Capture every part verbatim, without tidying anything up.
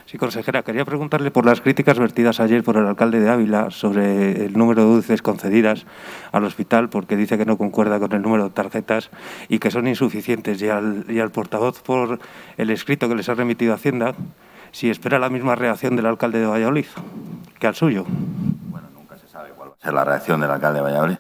Sí, consejera, quería preguntarle por las críticas vertidas ayer por el alcalde de Ávila sobre el número de U C Es concedidas al hospital, porque dice que no concuerda con el número de tarjetas y que son insuficientes. Y al, y al portavoz por el escrito que les ha remitido Hacienda, si espera la misma reacción del alcalde de Valladolid que al suyo. Bueno, nunca se sabe cuál va a ser la reacción del alcalde de Valladolid.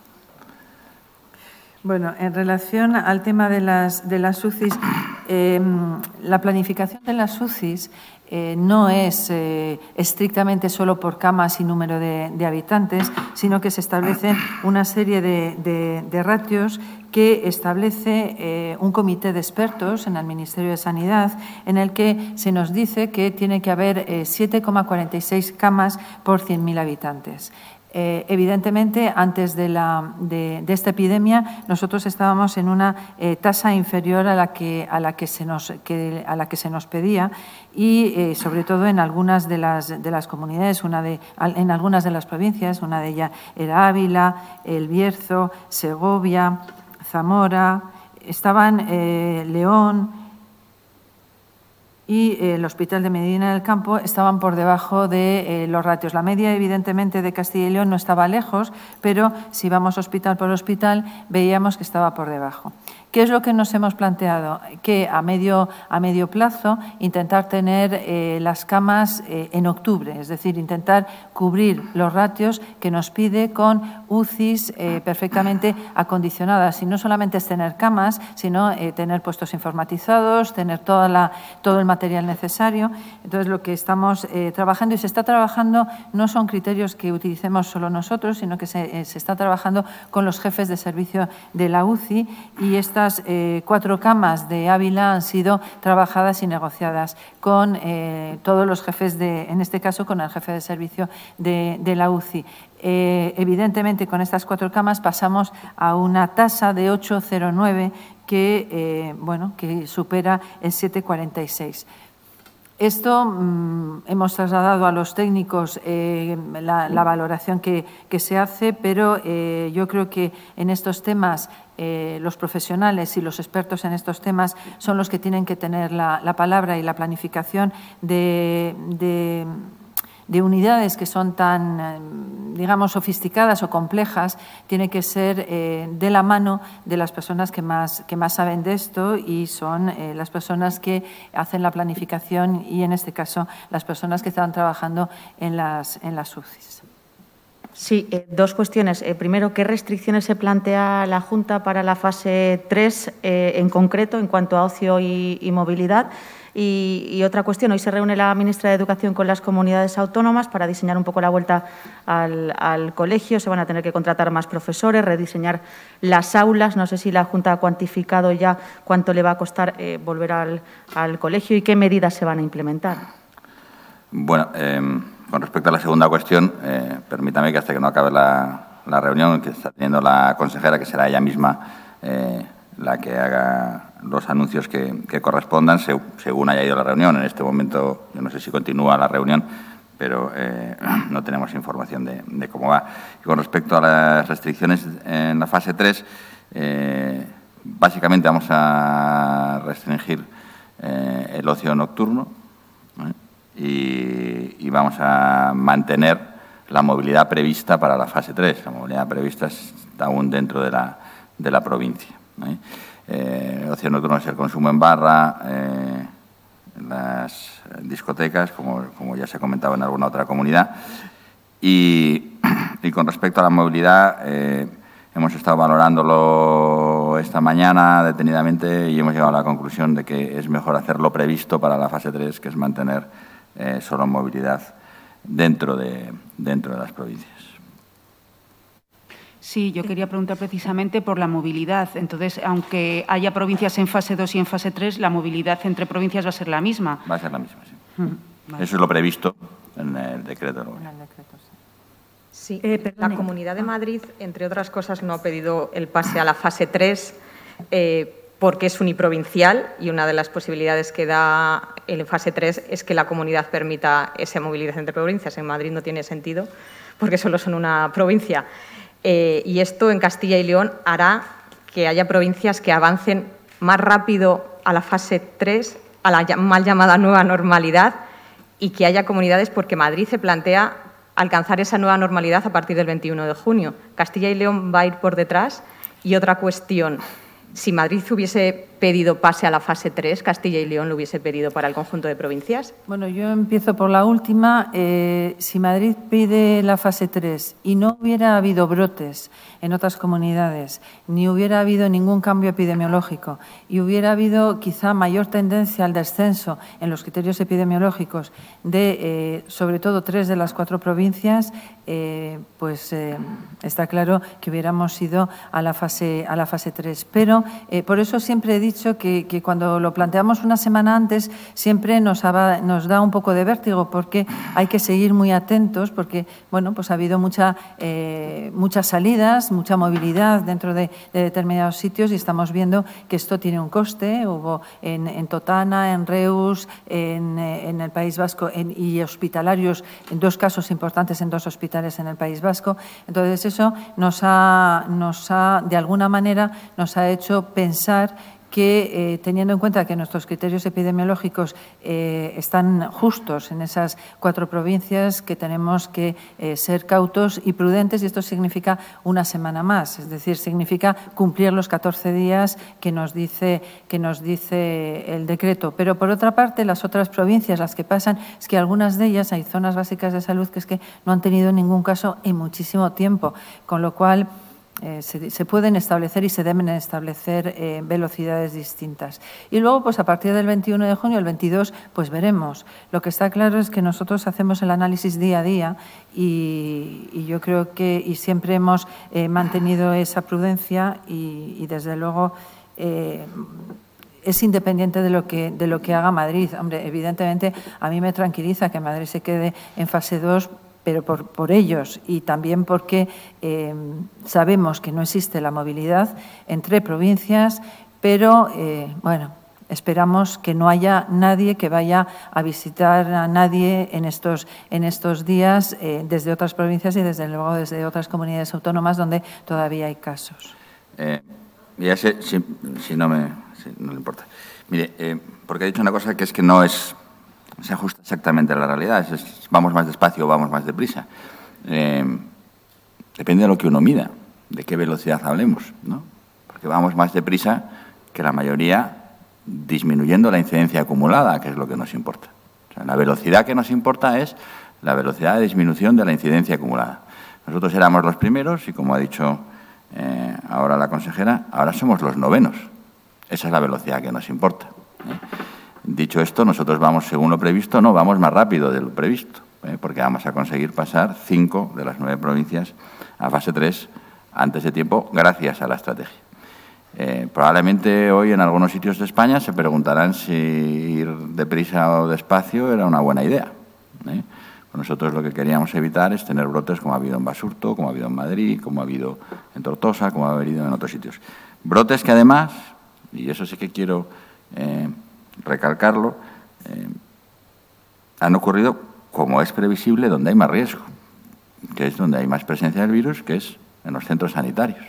Bueno, en relación al tema de las, de las U C Is, eh, la planificación de las U C Is eh, no es eh, estrictamente solo por camas y número de, de habitantes, sino que se establecen una serie de, de, de ratios que establece eh, un comité de expertos en el Ministerio de Sanidad, en el que se nos dice que tiene que haber eh, siete coma cuarenta y seis camas por cien mil habitantes. Eh, evidentemente, antes de, la, de, de esta epidemia, nosotros estábamos en una eh, tasa inferior a la que, a la que, se, nos, que, a la que se nos pedía y, eh, sobre todo, en algunas de las, de las comunidades, una de, en algunas de las provincias, una de ellas era Ávila, El Bierzo, Segovia, Zamora, estaban eh, León y el Hospital de Medina del Campo estaban por debajo de eh, los ratios. La media, evidentemente, de Castilla y León no estaba lejos, pero si vamos hospital por hospital veíamos que estaba por debajo. ¿Qué es lo que nos hemos planteado? Que a medio, a medio plazo intentar tener eh, las camas eh, en octubre, es decir, intentar cubrir los ratios que nos pide con U C Is eh, perfectamente acondicionadas. Y no solamente es tener camas, sino eh, tener puestos informatizados, tener toda la, todo el material necesario. Entonces, lo que estamos eh, trabajando, y se está trabajando, no son criterios que utilicemos solo nosotros, sino que se, eh, se está trabajando con los jefes de servicio de la U C I, y esta Estas eh, cuatro camas de Ávila han sido trabajadas y negociadas con eh, todos los jefes, de, en este caso con el jefe de servicio de, de la U C I. Eh, evidentemente, con estas cuatro camas pasamos a una tasa de ocho coma cero nueve que, eh, bueno, que supera el siete coma cuarenta y seis. Esto mmm, hemos trasladado a los técnicos eh, la, la valoración que, que se hace, pero eh, yo creo que en estos temas eh, los profesionales y los expertos en estos temas son los que tienen que tener la, la palabra, y la planificación de, de de unidades que son tan, digamos, sofisticadas o complejas, tiene que ser eh, de la mano de las personas que más, que más saben de esto, y son eh, las personas que hacen la planificación y, en este caso, las personas que están trabajando en las, en las U C Is. Sí, eh, dos cuestiones. Eh, primero, ¿qué restricciones se plantea la Junta para la fase tres eh, en concreto en cuanto a ocio y, y movilidad? Y, y otra cuestión, hoy se reúne la ministra de Educación con las comunidades autónomas para diseñar un poco la vuelta al, al colegio. Se van a tener que contratar más profesores, rediseñar las aulas. No sé si la Junta ha cuantificado ya cuánto le va a costar eh, volver al, al colegio y qué medidas se van a implementar. Bueno, eh, con respecto a la segunda cuestión, eh, permítame que hasta que no acabe la, la reunión que está teniendo la consejera, que será ella misma eh, la que haga los anuncios que, que correspondan, se, según haya ido la reunión. En este momento, yo no sé si continúa la reunión, pero eh, no tenemos información de, de cómo va. Y con respecto a las restricciones en la fase tres, eh, básicamente vamos a restringir eh, el ocio nocturno ¿eh? y, y vamos a mantener la movilidad prevista para la fase tres. La movilidad prevista está aún dentro de la, de la provincia. ¿eh? Eh, el ocio nocturno es el consumo en barra, eh, en las discotecas, como, como ya se ha comentado en alguna otra comunidad. Y, y con respecto a la movilidad, eh, hemos estado valorándolo esta mañana detenidamente y hemos llegado a la conclusión de que es mejor hacer lo previsto para la fase tres, que es mantener eh, solo movilidad dentro de, dentro de las provincias. Sí, yo quería preguntar precisamente por la movilidad. Entonces, aunque haya provincias en fase dos y en fase tres, la movilidad entre provincias va a ser la misma. Va a ser la misma, sí. Mm, vale. Eso es lo previsto en el decreto. En el decreto, sí. Sí, eh, la Comunidad de Madrid, entre otras cosas, no ha pedido el pase a la fase tres eh, porque es uniprovincial, y una de las posibilidades que da el fase tres es que la comunidad permita esa movilidad entre provincias. En Madrid no tiene sentido porque solo son una provincia. Eh, y esto en Castilla y León hará que haya provincias que avancen más rápido a la fase tres, a la mal llamada nueva normalidad, y que haya comunidades porque Madrid se plantea alcanzar esa nueva normalidad a partir del veintiuno de junio. Castilla y León va a ir por detrás. Y otra cuestión, si Madrid hubiese pedido pase a la fase tres, ¿Castilla y León lo hubiese pedido para el conjunto de provincias? Bueno, yo empiezo por la última. Eh, si Madrid pide la fase tres y no hubiera habido brotes en otras comunidades, ni hubiera habido ningún cambio epidemiológico y hubiera habido quizá mayor tendencia al descenso en los criterios epidemiológicos de, eh, sobre todo, tres de las cuatro provincias, eh, pues eh, está claro que hubiéramos ido a la fase, a la fase tres. Pero eh, por eso siempre he dicho que, que cuando lo planteamos una semana antes siempre nos, ha, nos da un poco de vértigo porque hay que seguir muy atentos porque, bueno, pues ha habido mucha, eh, muchas salidas, mucha movilidad dentro de, de determinados sitios y estamos viendo que esto tiene un coste. Hubo en, en Totana, en Reus, en, en el País Vasco en, y hospitalarios, en dos casos importantes en dos hospitales en el País Vasco. Entonces eso nos ha, nos ha de alguna manera, nos ha hecho pensar que, eh, teniendo en cuenta que nuestros criterios epidemiológicos eh, están justos en esas cuatro provincias, que tenemos que eh, ser cautos y prudentes, y esto significa una semana más, es decir, significa cumplir los catorce días que nos dice, que nos dice el decreto. Pero, por otra parte, las otras provincias, las que pasan, es que algunas de ellas hay zonas básicas de salud que es que no han tenido ningún caso en muchísimo tiempo, con lo cual Eh, se, se pueden establecer y se deben establecer eh, velocidades distintas. Y luego, pues a partir del veintiuno de junio, el veintidós, pues veremos. Lo que está claro es que nosotros hacemos el análisis día a día y, y yo creo que y siempre hemos eh, mantenido esa prudencia y, y desde luego, eh, es independiente de lo que de lo que haga Madrid. Hombre, evidentemente, a mí me tranquiliza que Madrid se quede en fase dos, pero por, por ellos y también porque eh, sabemos que no existe la movilidad entre provincias, pero, eh, bueno, esperamos que no haya nadie que vaya a visitar a nadie en estos, en estos días eh, desde otras provincias y, desde luego, desde otras comunidades autónomas donde todavía hay casos. Eh, ya sé, si, si no me si no le importa. Mire, eh, porque ha dicho una cosa que es que no es... se ajusta exactamente a la realidad. Es, es, vamos más despacio o vamos más deprisa. Eh, depende de lo que uno mida, de qué velocidad hablemos, ¿no? Porque vamos más deprisa que la mayoría disminuyendo la incidencia acumulada, que es lo que nos importa. O sea, la velocidad que nos importa es la velocidad de disminución de la incidencia acumulada. Nosotros éramos los primeros y, como ha dicho eh, ahora la consejera, ahora somos los novenos. Esa es la velocidad que nos importa, ¿eh? Dicho esto, nosotros vamos, según lo previsto, no, vamos más rápido de lo previsto, ¿eh? porque vamos a conseguir pasar cinco de las nueve provincias a fase tres antes de tiempo, gracias a la estrategia. Eh, probablemente hoy en algunos sitios de España se preguntarán si ir deprisa o despacio era una buena idea, ¿eh? Nosotros lo que queríamos evitar es tener brotes como ha habido en Basurto, como ha habido en Madrid, como ha habido en Tortosa, como ha habido en otros sitios. Brotes que además, y eso sí que quiero... Eh, recalcarlo, eh, han ocurrido, como es previsible, donde hay más riesgo, que es donde hay más presencia del virus, que es en los centros sanitarios.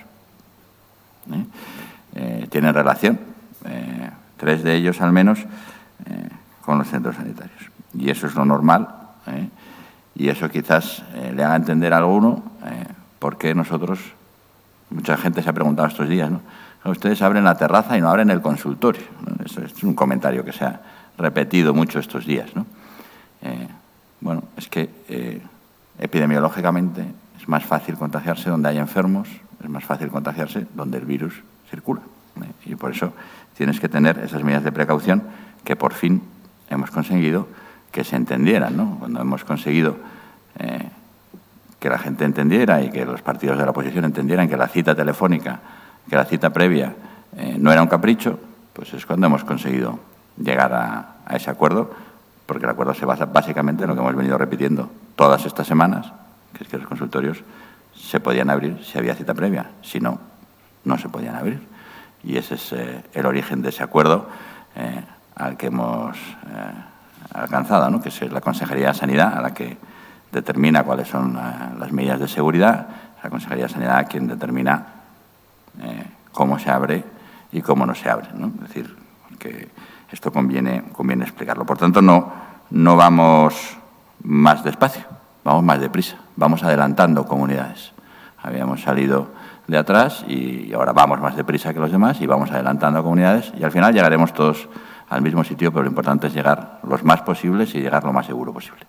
¿Eh? Eh, tienen relación, eh, tres de ellos al menos, eh, con los centros sanitarios. Y eso es lo normal, ¿eh? Y eso quizás eh, le haga entender a alguno eh, por qué nosotros, mucha gente se ha preguntado estos días, ¿no? Ustedes abren la terraza y no abren el consultorio, ¿no? Eso es un comentario que se ha repetido mucho estos días, ¿no? Eh, bueno, es que eh, epidemiológicamente es más fácil contagiarse donde hay enfermos, es más fácil contagiarse donde el virus circula, ¿eh? Y por eso tienes que tener esas medidas de precaución que por fin hemos conseguido que se entendieran, ¿no? Cuando hemos conseguido eh, que la gente entendiera y que los partidos de la oposición entendieran que la cita telefónica, que la cita previa eh, no era un capricho, pues es cuando hemos conseguido llegar a, a ese acuerdo, porque el acuerdo se basa básicamente en lo que hemos venido repitiendo todas estas semanas, que es que los consultorios se podían abrir si había cita previa, si no, no se podían abrir. Y ese es eh, el origen de ese acuerdo eh, al que hemos eh, alcanzado, ¿no? Que es la Consejería de Sanidad, a la que determina cuáles son uh, las medidas de seguridad, la Consejería de Sanidad quien determina Eh, cómo se abre y cómo no se abre, ¿no? Es decir, que esto conviene, conviene explicarlo. Por tanto, no, no vamos más despacio, vamos más deprisa, vamos adelantando comunidades. Habíamos salido de atrás y ahora vamos más deprisa que los demás y vamos adelantando comunidades y al final llegaremos todos al mismo sitio, pero lo importante es llegar los más posibles y llegar lo más seguro posible.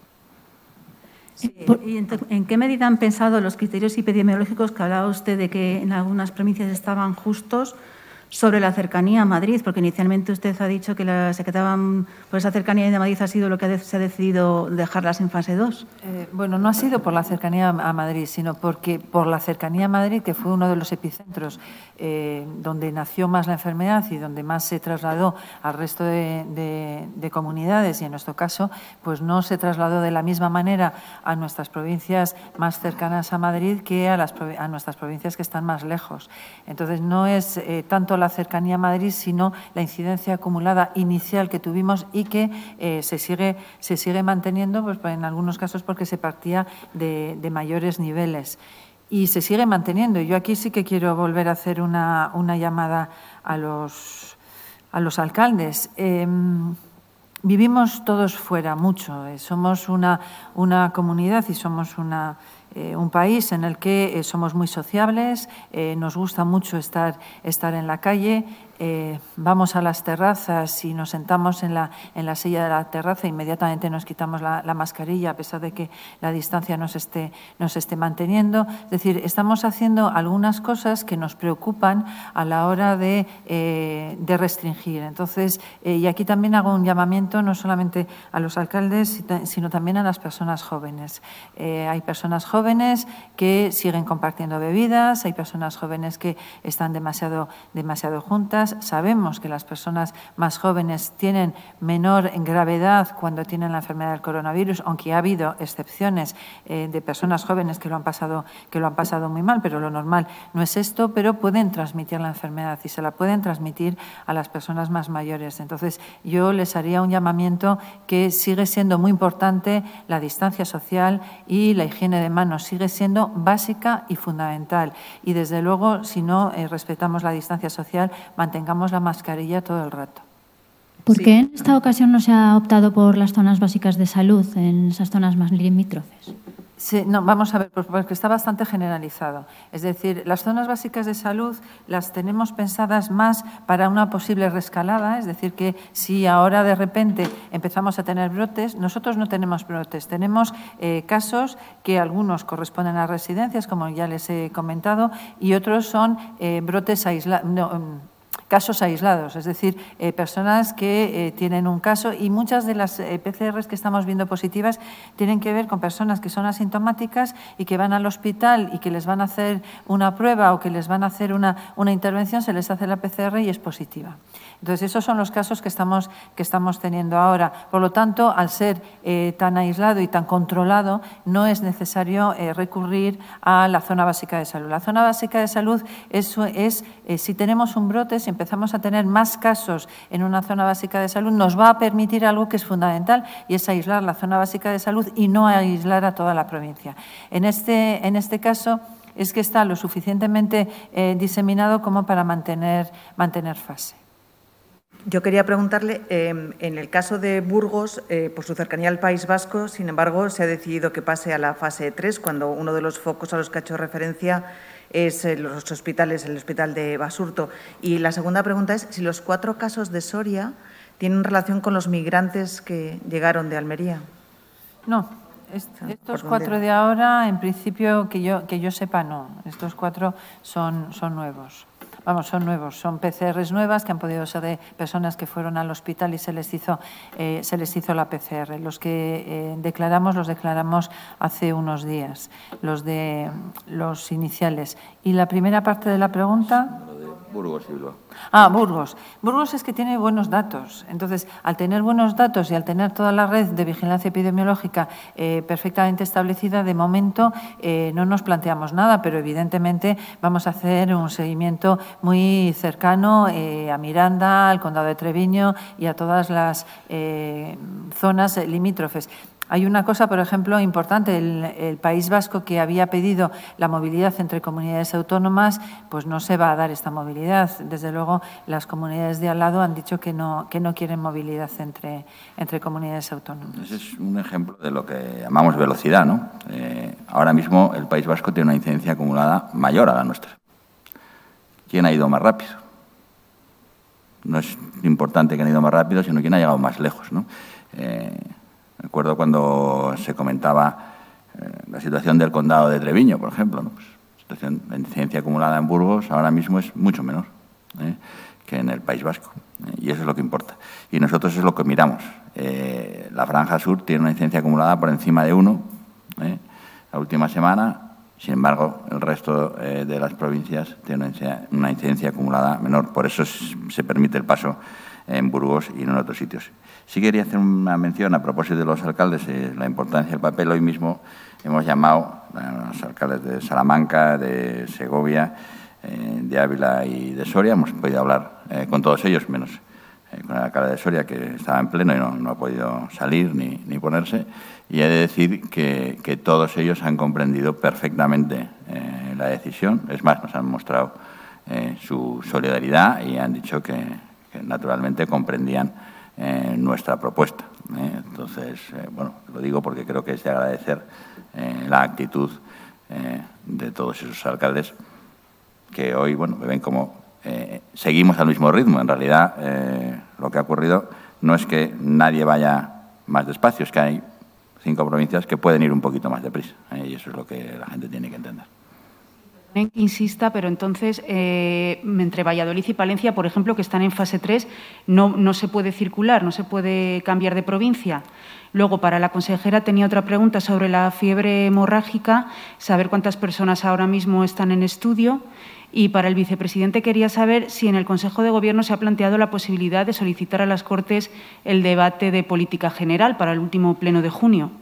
Sí. ¿Y en, en qué medida han pensado los criterios epidemiológicos que hablaba usted de que en algunas provincias estaban justos sobre la cercanía a Madrid? Porque inicialmente usted ha dicho que la, se quedaban por esa cercanía de Madrid ha sido lo que de, se ha decidido dejarlas en fase dos. Eh, bueno, no ha sido por la cercanía a Madrid, sino porque por la cercanía a Madrid, que fue uno de los epicentros eh, donde nació más la enfermedad y donde más se trasladó al resto de, de, de comunidades y en nuestro caso, pues no se trasladó de la misma manera a nuestras provincias más cercanas a Madrid que a, las, a nuestras provincias que están más lejos. Entonces, no es eh, tanto la cercanía a Madrid, sino la incidencia acumulada inicial que tuvimos y que eh, se sigue se sigue manteniendo, pues en algunos casos porque se partía de, de mayores niveles y se sigue manteniendo. Yo aquí sí que quiero volver a hacer una, una llamada a los a los alcaldes. Eh, vivimos todos fuera mucho. Eh, somos una una comunidad y somos una Eh, un país en el que eh, somos muy sociables, eh, nos gusta mucho estar, estar en la calle, eh, vamos a las terrazas y nos sentamos en la, en la silla de la terraza, inmediatamente nos quitamos la, la mascarilla a pesar de que la distancia nos esté, nos esté manteniendo. Es decir, estamos haciendo algunas cosas que nos preocupan a la hora de, eh, de restringir. Entonces, eh, y aquí también hago un llamamiento no solamente a los alcaldes, sino también a las personas jóvenes. Eh, hay personas jóvenes jóvenes que siguen compartiendo bebidas, hay personas jóvenes que están demasiado, demasiado juntas. Sabemos que las personas más jóvenes tienen menor gravedad cuando tienen la enfermedad del coronavirus, aunque ha habido excepciones eh, de personas jóvenes que lo han pasado, que lo han pasado muy mal, pero lo normal no es esto, pero pueden transmitir la enfermedad y se la pueden transmitir a las personas más mayores. Entonces, yo les haría un llamamiento que sigue siendo muy importante la distancia social y la higiene de manos. Sigue siendo básica y fundamental. Y, desde luego, si no eh, respetamos la distancia social, mantengamos la mascarilla todo el rato. ¿Por qué en esta ocasión no se ha optado por las zonas básicas de salud, en esas zonas más limítrofes? Sí, no, vamos a ver, porque está bastante generalizado. Es decir, las zonas básicas de salud las tenemos pensadas más para una posible reescalada, es decir, que si ahora de repente empezamos a tener brotes, nosotros no tenemos brotes, tenemos eh, casos que algunos corresponden a residencias, como ya les he comentado, y otros son eh, brotes aislados. No, casos aislados, es decir, eh, personas que eh, tienen un caso y muchas de las eh, P C Rs que estamos viendo positivas tienen que ver con personas que son asintomáticas y que van al hospital y que les van a hacer una prueba o que les van a hacer una, una intervención, se les hace la P C R y es positiva. Entonces, esos son los casos que estamos, que estamos teniendo ahora. Por lo tanto, al ser eh, tan aislado y tan controlado, no es necesario eh, recurrir a la zona básica de salud. La zona básica de salud es, es eh, si tenemos un brote, si empezamos a tener más casos en una zona básica de salud, nos va a permitir algo que es fundamental y es aislar la zona básica de salud y no aislar a toda la provincia. En este, en este caso, es que está lo suficientemente eh, diseminado como para mantener, mantener fase. Yo quería preguntarle, eh, en el caso de Burgos, eh, por su cercanía al País Vasco, sin embargo, se ha decidido que pase a la fase tres, cuando uno de los focos a los que ha hecho referencia es eh, los hospitales, el hospital de Basurto. Y la segunda pregunta es si los cuatro casos de Soria tienen relación con los migrantes que llegaron de Almería. No. Estos cuatro de ahora, en principio, que yo, que yo sepa, no. Estos cuatro son, son nuevos. Vamos, son nuevos, son P C Rs nuevas que han podido ser de personas que fueron al hospital y se les hizo, eh, se les hizo la P C R. Los que eh, declaramos, los declaramos hace unos días, los de los iniciales. Y la primera parte de la pregunta. Burgos y Bilbao. Ah, Burgos. Burgos es que tiene buenos datos. Entonces, al tener buenos datos y al tener toda la red de vigilancia epidemiológica eh, perfectamente establecida, de momento eh, no nos planteamos nada, pero evidentemente vamos a hacer un seguimiento muy cercano eh, a Miranda, al Condado de Treviño y a todas las eh, zonas limítrofes. Hay una cosa, por ejemplo, importante. El, el País Vasco, que había pedido la movilidad entre comunidades autónomas, pues no se va a dar esta movilidad. Desde luego, las comunidades de al lado han dicho que no, que no quieren movilidad entre, entre comunidades autónomas. Ese es un ejemplo de lo que llamamos velocidad, ¿no? Eh, ahora mismo el País Vasco tiene una incidencia acumulada mayor a la nuestra. ¿Quién ha ido más rápido? No es importante quién ha ido más rápido, sino quién ha llegado más lejos, ¿no? Eh, recuerdo cuando se comentaba eh, la situación del condado de Treviño, por ejemplo, ¿no? Pues, la situación de incidencia acumulada en Burgos ahora mismo es mucho menor ¿eh? que en el País Vasco. ¿eh? Y eso es lo que importa. Y nosotros es lo que miramos. Eh, la Franja Sur tiene una incidencia acumulada por encima de uno ¿eh? la última semana. Sin embargo, el resto eh, de las provincias tienen una incidencia, una incidencia acumulada menor. Por eso se permite el paso en Burgos y no en otros sitios. Sí quería hacer una mención a propósito de los alcaldes, eh, la importancia del papel. Hoy mismo hemos llamado a los alcaldes de Salamanca, de Segovia, eh, de Ávila y de Soria. Hemos podido hablar eh, con todos ellos, menos eh, con el alcalde de Soria, que estaba en pleno y no, no ha podido salir ni, ni ponerse. Y he de decir que, que todos ellos han comprendido perfectamente eh, la decisión. Es más, nos han mostrado eh, su solidaridad y han dicho que, que naturalmente comprendían eh, nuestra propuesta. ¿eh? Entonces, eh, bueno, lo digo porque creo que es de agradecer eh, la actitud eh, de todos esos alcaldes que hoy, bueno, ven como eh, seguimos al mismo ritmo. En realidad, eh, lo que ha ocurrido no es que nadie vaya más despacio, es que hay cinco provincias que pueden ir un poquito más deprisa ¿eh? y eso es lo que la gente tiene que entender. Que insista, pero entonces eh, entre Valladolid y Palencia, por ejemplo, que están en fase tres, no, no se puede circular, no se puede cambiar de provincia. Luego, para la consejera tenía otra pregunta sobre la fiebre hemorrágica, saber cuántas personas ahora mismo están en estudio. Y para el vicepresidente quería saber si en el Consejo de Gobierno se ha planteado la posibilidad de solicitar a las Cortes el debate de política general para el último pleno de junio.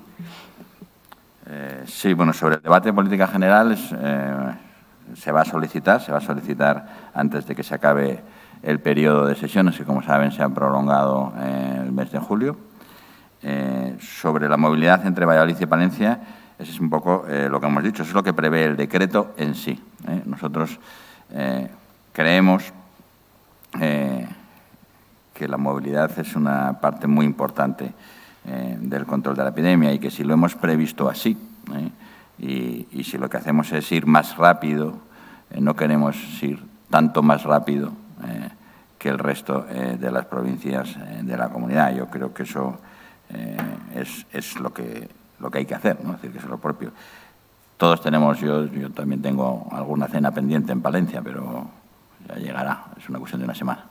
Eh, sí, bueno, sobre el debate de política general eh, se va a solicitar, se va a solicitar antes de que se acabe el periodo de sesiones, que como saben se ha prolongado eh, el mes de julio. Eh, sobre la movilidad entre Valladolid y Palencia, ese es un poco eh, lo que hemos dicho, eso es lo que prevé el decreto en sí. ¿eh? Nosotros eh, creemos eh, que la movilidad es una parte muy importante eh, del control de la epidemia y que si lo hemos previsto así ¿eh? y, y si lo que hacemos es ir más rápido, eh, no queremos ir tanto más rápido eh, que el resto eh, de las provincias eh, de la comunidad. Yo creo que eso eh, es, es lo que... lo que hay que hacer, ¿no? Es decir, que es lo propio. Todos tenemos, yo, yo también tengo alguna cena pendiente en Palencia, pero ya llegará, es una cuestión de una semana.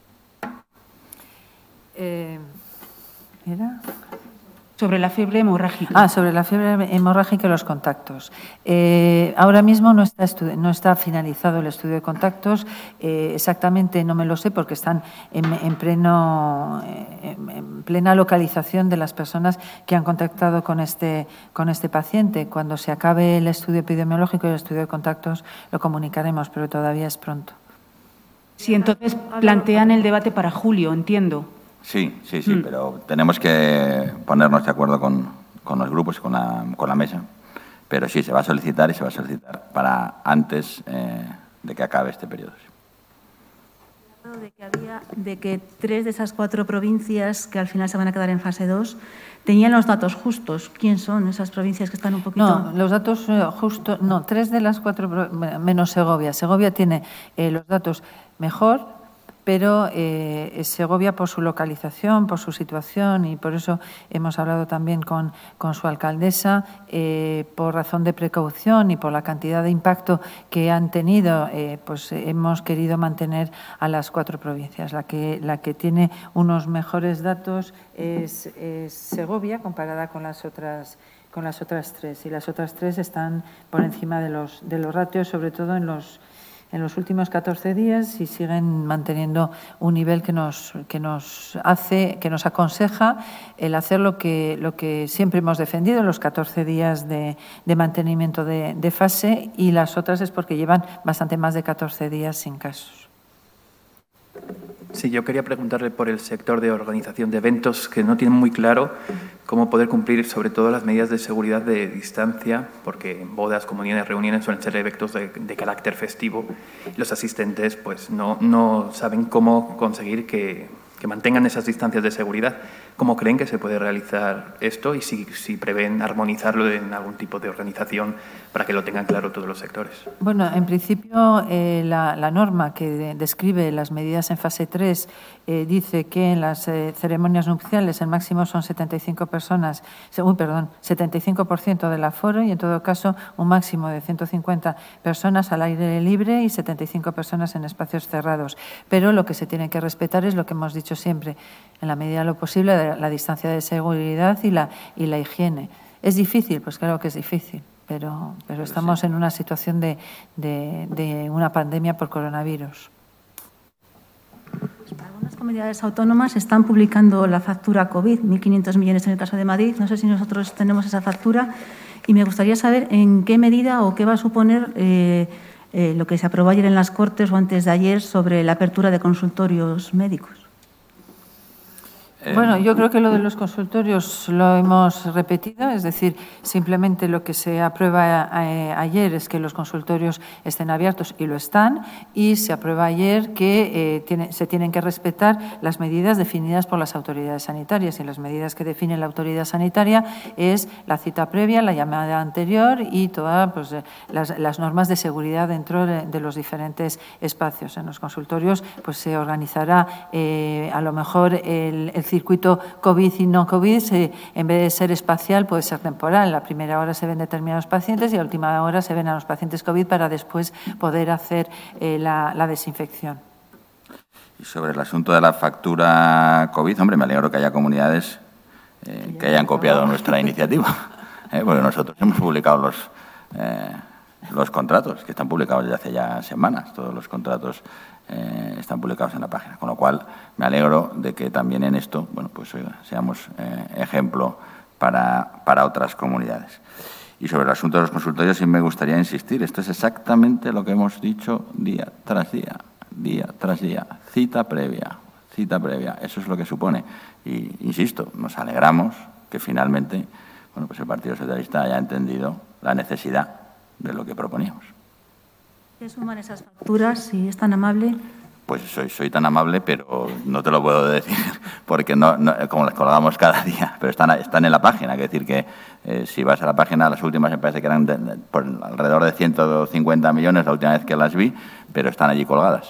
Eh, ¿Era? Sobre la fiebre hemorrágica. Ah, sobre la fiebre hemorrágica y los contactos. Eh, ahora mismo no está, no está finalizado el estudio de contactos. Eh, exactamente no me lo sé porque están en, en, pleno, en, en plena localización de las personas que han contactado con este, con este paciente. Cuando se acabe el estudio epidemiológico y el estudio de contactos lo comunicaremos, pero todavía es pronto. Sí, entonces plantean el debate para julio, entiendo. Sí, sí, sí, mm. pero tenemos que ponernos de acuerdo con, con los grupos y con la, con la mesa. Pero sí, se va a solicitar y se va a solicitar para antes eh, de que acabe este periodo. Sí. De que, había, de que tres de esas cuatro provincias que al final se van a quedar en fase dos tenían los datos justos. ¿Quién son esas provincias que están un poquito...? No, los datos justos... No, tres de las cuatro, menos Segovia. Segovia tiene eh, los datos mejor, pero eh, Segovia por su localización, por su situación y por eso hemos hablado también con, con su alcaldesa, eh, por razón de precaución y por la cantidad de impacto que han tenido, eh, pues hemos querido mantener a las cuatro provincias. La que, la que tiene unos mejores datos es, es Segovia comparada con las otras con las otras tres y las otras tres están por encima de los, de los ratios, sobre todo en los en los últimos catorce días y siguen manteniendo un nivel que nos, que nos hace, que nos aconseja el hacer lo que, lo que siempre hemos defendido, los catorce días de, de mantenimiento de, de fase, y las otras es porque llevan bastante más de catorce días sin casos. Sí, yo quería preguntarle por el sector de organización de eventos, que no tienen muy claro cómo poder cumplir sobre todo las medidas de seguridad de distancia, porque bodas, comuniones, reuniones suelen ser eventos de, de carácter festivo. Los asistentes pues no, no saben cómo conseguir que, que mantengan esas distancias de seguridad. ¿Cómo creen que se puede realizar esto y si, si prevén armonizarlo en algún tipo de organización para que lo tengan claro todos los sectores? Bueno, en principio eh, la, la norma que de, describe las medidas en fase tres eh, dice que en las eh, ceremonias nupciales el máximo son setenta y cinco personas, uy, perdón, setenta y cinco por ciento del aforo y en todo caso un máximo de ciento cincuenta personas al aire libre y setenta y cinco personas en espacios cerrados. Pero lo que se tiene que respetar es lo que hemos dicho siempre, en la medida de lo posible, la distancia de seguridad y la, y la higiene. ¿Es difícil? Pues claro que es difícil, pero, pero estamos en una situación de, de, de una pandemia por coronavirus. Algunas comunidades autónomas están publicando la factura COVID, mil quinientos millones en el caso de Madrid. No sé si nosotros tenemos esa factura y me gustaría saber en qué medida o qué va a suponer eh, eh, lo que se aprobó ayer en las Cortes o antes de ayer sobre la apertura de consultorios médicos. Bueno, yo creo que lo de los consultorios lo hemos repetido, es decir, simplemente lo que se aprueba eh, ayer es que los consultorios estén abiertos y lo están, y se aprueba ayer que eh, tiene, se tienen que respetar las medidas definidas por las autoridades sanitarias, y las medidas que define la autoridad sanitaria es la cita previa, la llamada anterior y todas pues, las, las normas de seguridad dentro de, de los diferentes espacios. En los consultorios pues se organizará eh, a lo mejor el, el circuito COVID y no COVID, se, en vez de ser espacial, puede ser temporal. La primera hora se ven determinados pacientes y a la última hora se ven a los pacientes COVID para después poder hacer eh, la, la desinfección. Y sobre el asunto de la factura COVID, hombre, me alegro que haya comunidades eh, que hayan copiado nuestra iniciativa, eh, porque nosotros hemos publicado los, eh, los contratos, que están publicados desde hace ya semanas, todos los contratos Eh, están publicados en la página, con lo cual me alegro de que también en esto, bueno, pues oiga, seamos eh, ejemplo para, para otras comunidades. Y sobre el asunto de los consultorios sí me gustaría insistir, esto es exactamente lo que hemos dicho día tras día, día tras día, cita previa, cita previa, eso es lo que supone. Y insisto, nos alegramos que finalmente, bueno, pues el Partido Socialista haya entendido la necesidad de lo que proponíamos. ¿Qué suman esas facturas, si es tan amable? Pues soy, soy tan amable, pero no te lo puedo decir, porque no, no como las colgamos cada día, pero están, están en la página. Es decir, que eh, si vas a la página, las últimas me parece que eran de, de, por alrededor de ciento cincuenta millones la última vez que las vi, pero están allí colgadas.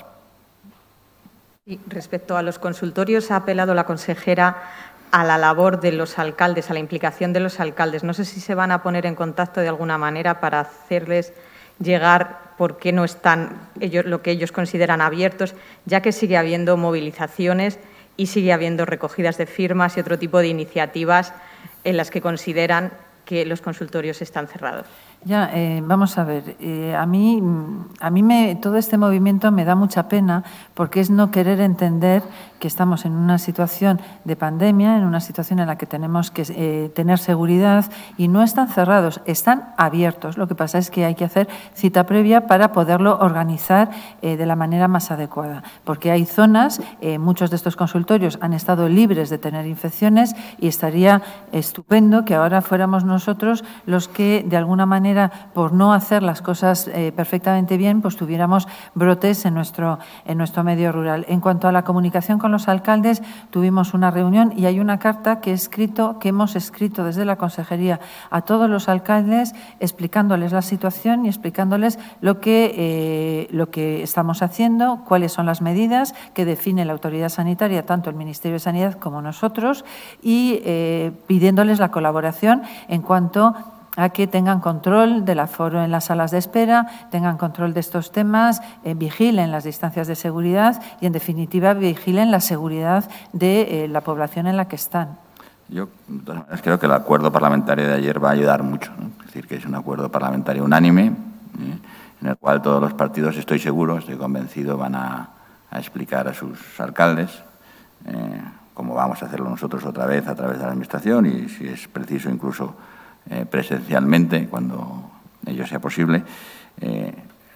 Y respecto a los consultorios, ha apelado la consejera a la labor de los alcaldes, a la implicación de los alcaldes. No sé si se van a poner en contacto de alguna manera para hacerles llegar por qué no están ellos, lo que ellos consideran abiertos, ya que sigue habiendo movilizaciones y sigue habiendo recogidas de firmas y otro tipo de iniciativas en las que consideran que los consultorios están cerrados. Ya, eh, vamos a ver, eh, a mí, a mí me, todo este movimiento me da mucha pena porque es no querer entender que estamos en una situación de pandemia, en una situación en la que tenemos que eh, tener seguridad y no están cerrados, están abiertos. Lo que pasa es que hay que hacer cita previa para poderlo organizar eh, de la manera más adecuada, porque hay zonas, eh, muchos de estos consultorios han estado libres de tener infecciones y estaría estupendo que ahora fuéramos nosotros los que de alguna manera por no hacer las cosas eh, perfectamente bien, pues tuviéramos brotes en nuestro, en nuestro medio rural. En cuanto a la comunicación con los alcaldes, tuvimos una reunión y hay una carta que, he escrito, que hemos escrito desde la Consejería a todos los alcaldes explicándoles la situación y explicándoles lo que, eh, lo que estamos haciendo, cuáles son las medidas que define la autoridad sanitaria, tanto el Ministerio de Sanidad como nosotros, y eh, pidiéndoles la colaboración en cuanto a que tengan control del aforo en las salas de espera, tengan control de estos temas, eh, vigilen las distancias de seguridad y, en definitiva, vigilen la seguridad de eh, la población en la que están. Yo creo que el acuerdo parlamentario de ayer va a ayudar mucho, ¿no? Es decir, que es un acuerdo parlamentario unánime, ¿eh? en el cual todos los partidos, estoy seguro, estoy convencido, van a, a explicar a sus alcaldes eh, cómo vamos a hacerlo nosotros otra vez a través de la Administración y, si es preciso, incluso Eh, presencialmente, cuando ello sea posible, eh,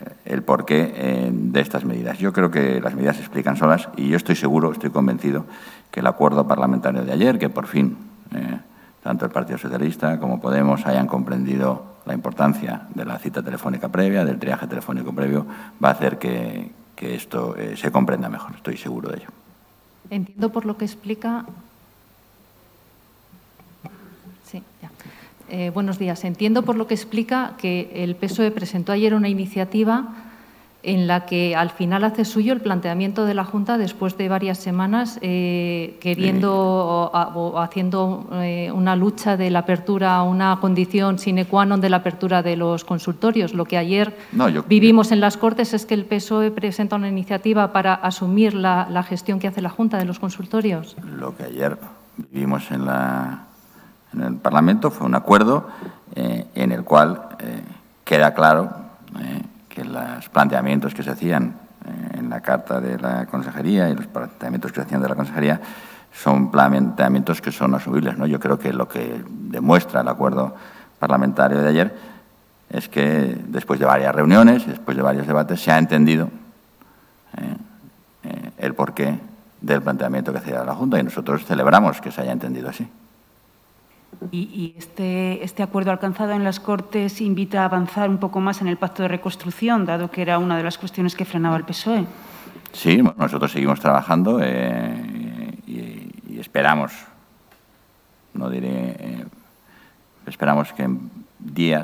el porqué eh, de estas medidas. Yo creo que las medidas se explican solas y yo estoy seguro, estoy convencido que el acuerdo parlamentario de ayer, que por fin eh, tanto el Partido Socialista como Podemos hayan comprendido la importancia de la cita telefónica previa, del triaje telefónico previo, va a hacer que, que esto eh, se comprenda mejor. Estoy seguro de ello. Entiendo por lo que explica. Sí, ya. Eh, buenos días. Entiendo por lo que explica que el P S O E presentó ayer una iniciativa en la que al final hace suyo el planteamiento de la Junta después de varias semanas eh, queriendo o, o haciendo eh, una lucha de la apertura, una condición sine qua non de la apertura de los consultorios. Lo que ayer no, yo, vivimos en las Cortes es que el P S O E presenta una iniciativa para asumir la, la gestión que hace la Junta de los consultorios. Lo que ayer vivimos en, la, en el Parlamento fue un acuerdo eh, en el cual eh, queda claro eh, que los planteamientos que se hacían en la carta de la Consejería y los planteamientos que se hacían de la Consejería son planteamientos que son asumibles, ¿no? Yo creo que lo que demuestra el acuerdo parlamentario de ayer es que después de varias reuniones, después de varios debates, se ha entendido eh, eh, el porqué del planteamiento que hacía la Junta y nosotros celebramos que se haya entendido así. Y, y este, este acuerdo alcanzado en las Cortes invita a avanzar un poco más en el pacto de reconstrucción, dado que era una de las cuestiones que frenaba el P S O E. Sí, nosotros seguimos trabajando eh, y, y esperamos, no diré, eh, esperamos que en días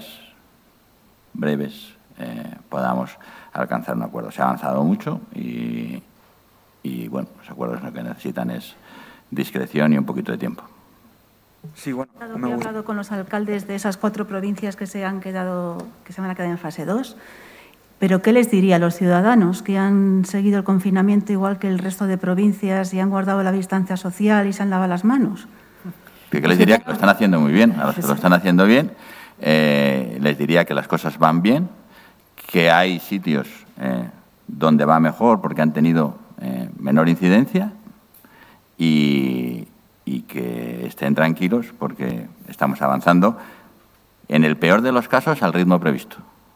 breves eh, podamos alcanzar un acuerdo. Se ha avanzado mucho y, y bueno, los acuerdos lo que necesitan es discreción y un poquito de tiempo. Sí, bueno, me he hablado con los alcaldes de esas cuatro provincias que se han quedado, que se van a quedar en fase dos, pero ¿qué les diría a los ciudadanos que han seguido el confinamiento igual que el resto de provincias y han guardado la distancia social y se han lavado las manos? ¿Qué les diría? Que lo están haciendo muy bien. A los que lo están haciendo bien, eh, les diría que las cosas van bien, que hay sitios eh, donde va mejor porque han tenido eh, menor incidencia y... y que estén tranquilos porque estamos avanzando, en el peor de los casos, al ritmo previsto.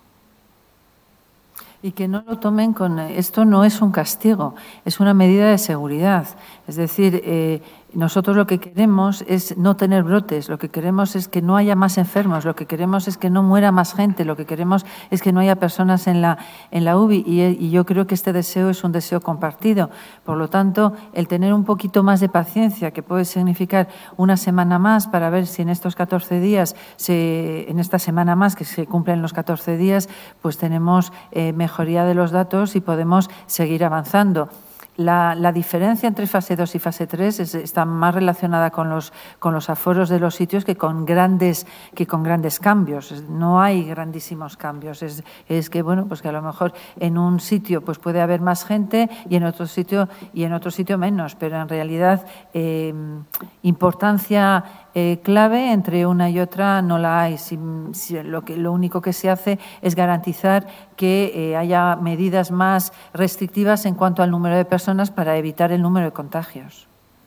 Y que no lo tomen con... Esto no es un castigo, es una medida de seguridad. Es decir, eh, nosotros lo que queremos es no tener brotes, lo que queremos es que no haya más enfermos, lo que queremos es que no muera más gente, lo que queremos es que no haya personas en la, en la U B I y, y yo creo que este deseo es un deseo compartido. Por lo tanto, el tener un poquito más de paciencia, que puede significar una semana más para ver si en estos catorce días, se, en esta semana más que se cumplen los catorce días, pues tenemos eh, mejoría de los datos y podemos seguir avanzando. La, la diferencia entre fase dos y fase tres es, está más relacionada con los, con los aforos de los sitios que con grandes, que con grandes cambios. No hay grandísimos cambios. Es, es que, bueno, pues que a lo mejor en un sitio pues puede haber más gente y en otro sitio, y en otro sitio menos, pero en realidad eh, importancia Eh, clave entre una y otra no la hay. Si, si lo, que, lo único que se hace es garantizar que eh, haya medidas más restrictivas en cuanto al número de personas para evitar el número de contagios.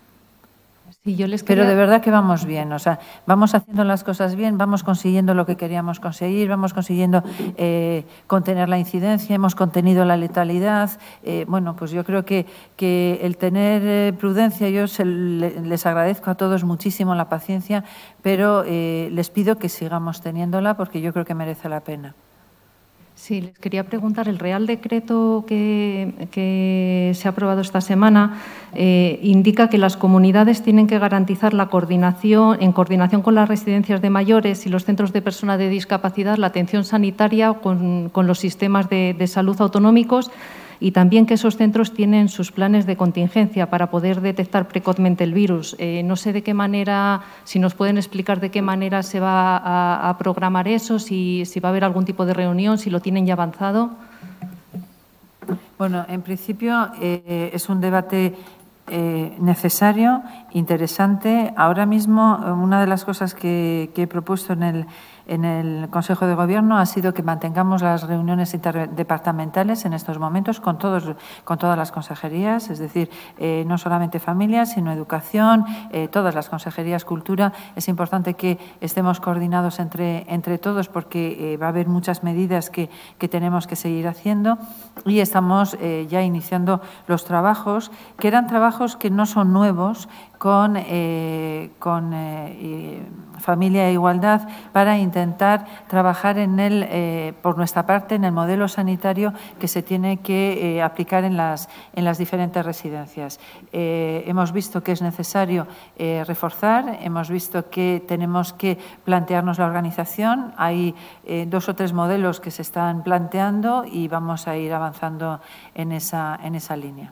Sí, yo les Pero quería... de verdad que vamos bien, o sea, vamos haciendo las cosas bien, vamos consiguiendo lo que queríamos conseguir, vamos consiguiendo eh, contener la incidencia, hemos contenido la letalidad. Eh, bueno, pues yo creo que, que el tener eh, prudencia, yo se, le, les agradezco a todos muchísimo la paciencia, pero eh, les pido que sigamos teniéndola porque yo creo que merece la pena. Sí, les quería preguntar, el Real Decreto que, que se ha aprobado esta semana eh, indica que las comunidades tienen que garantizar la coordinación, en coordinación con las residencias de mayores y los centros de personas de discapacidad, la atención sanitaria con, con los sistemas de, de salud autonómicos y también que esos centros tienen sus planes de contingencia para poder detectar precozmente el virus. Eh, no sé de qué manera, si nos pueden explicar de qué manera se va a, a programar eso, si, si va a haber algún tipo de reunión, si lo tienen ya avanzado. Bueno, en principio eh, es un debate eh, necesario, interesante. Ahora mismo, una de las cosas que, que he propuesto en el, en el Consejo de Gobierno ha sido que mantengamos las reuniones interdepartamentales en estos momentos con, todos, con todas las consejerías, es decir, eh, no solamente familias, sino educación, eh, todas las consejerías, cultura. Es importante que estemos coordinados entre, entre todos porque eh, va a haber muchas medidas que, que tenemos que seguir haciendo y estamos eh, ya iniciando los trabajos, que eran trabajos que no son nuevos, con, eh, con eh, Familia e Igualdad para intentar trabajar en el, eh, por nuestra parte, en el modelo sanitario que se tiene que eh, aplicar en las, en las diferentes residencias. Eh, hemos visto que es necesario eh, reforzar, hemos visto que tenemos que plantearnos la organización. Hay eh, dos o tres modelos que se están planteando y vamos a ir avanzando en esa, en esa línea.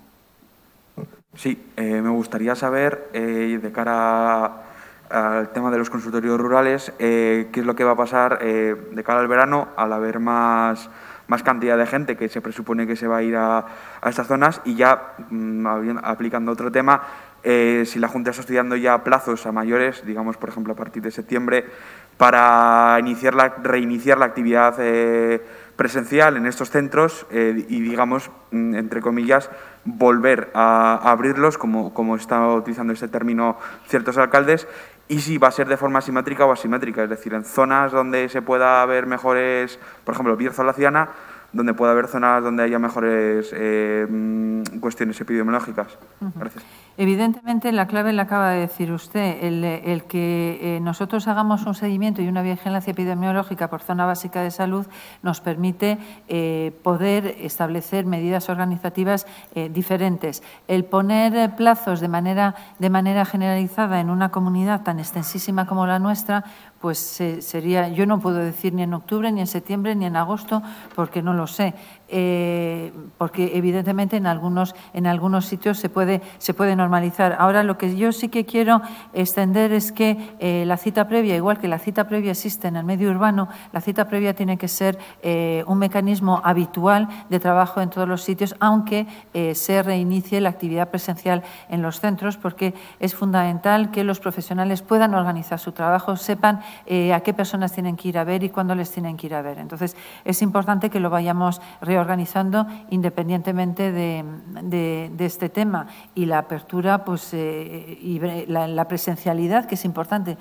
Sí, eh, me gustaría saber, eh, de cara al tema de los consultorios rurales, eh, qué es lo que va a pasar eh, de cara al verano al haber más, más cantidad de gente que se presupone que se va a ir a, a estas zonas y ya, mmm, aplicando otro tema, eh, si la Junta está estudiando ya plazos a mayores, digamos, por ejemplo, a partir de septiembre, para iniciar la, reiniciar la actividad eh, presencial en estos centros eh, y, digamos, entre comillas, volver a, a abrirlos, como, como está utilizando este término ciertos alcaldes, y si va a ser de forma simétrica o asimétrica, es decir, en zonas donde se pueda haber mejores, por ejemplo, Bierzo-Laciana, donde pueda haber zonas donde haya mejores eh, cuestiones epidemiológicas. Gracias. Evidentemente, la clave la acaba de decir usted, el, el que eh, nosotros hagamos un seguimiento y una vigilancia epidemiológica por zona básica de salud nos permite eh, poder establecer medidas organizativas eh, diferentes. El poner plazos de manera, de manera generalizada en una comunidad tan extensísima como la nuestra, pues eh, sería, yo no puedo decir ni en octubre, ni en septiembre, ni en agosto, porque no lo sé. Eh, porque evidentemente en algunos, en algunos sitios se puede, se puede normalizar. Ahora, lo que yo sí que quiero extender es que eh, la cita previa, igual que la cita previa existe en el medio urbano, la cita previa tiene que ser eh, un mecanismo habitual de trabajo en todos los sitios, aunque eh, se reinicie la actividad presencial en los centros, porque es fundamental que los profesionales puedan organizar su trabajo, sepan eh, a qué personas tienen que ir a ver y cuándo les tienen que ir a ver. Entonces, es importante que lo vayamos reorganizando organizando independientemente de, de, de este tema y la apertura pues eh, y la, la presencialidad, que es importante,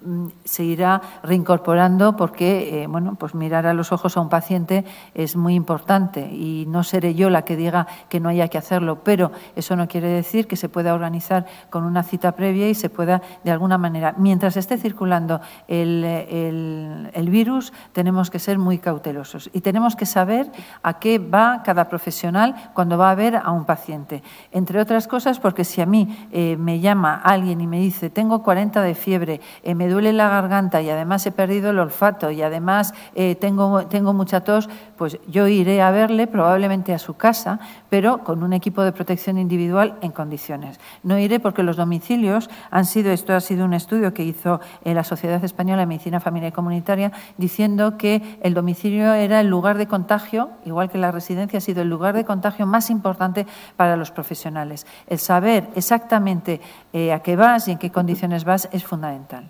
se irá reincorporando porque eh, bueno, pues mirar a los ojos a un paciente es muy importante y no seré yo la que diga que no haya que hacerlo, pero eso no quiere decir que se pueda organizar con una cita previa y se pueda de alguna manera, mientras esté circulando el, el, el virus, tenemos que ser muy cautelosos y tenemos que saber a qué va cada profesional cuando va a ver a un paciente, entre otras cosas porque si a mí eh, me llama alguien y me dice tengo cuarenta de fiebre, eh, me duele la garganta y además he perdido el olfato y además eh, tengo, tengo mucha tos, pues yo iré a verle probablemente a su casa, pero con un equipo de protección individual en condiciones. No iré porque los domicilios han sido, esto ha sido un estudio que hizo eh, la Sociedad Española de Medicina Familiar y Comunitaria, diciendo que el domicilio era el lugar de contagio, igual que la residencia ha sido el lugar de contagio más importante para los profesionales. El saber exactamente eh, a qué vas y en qué condiciones vas es fundamental.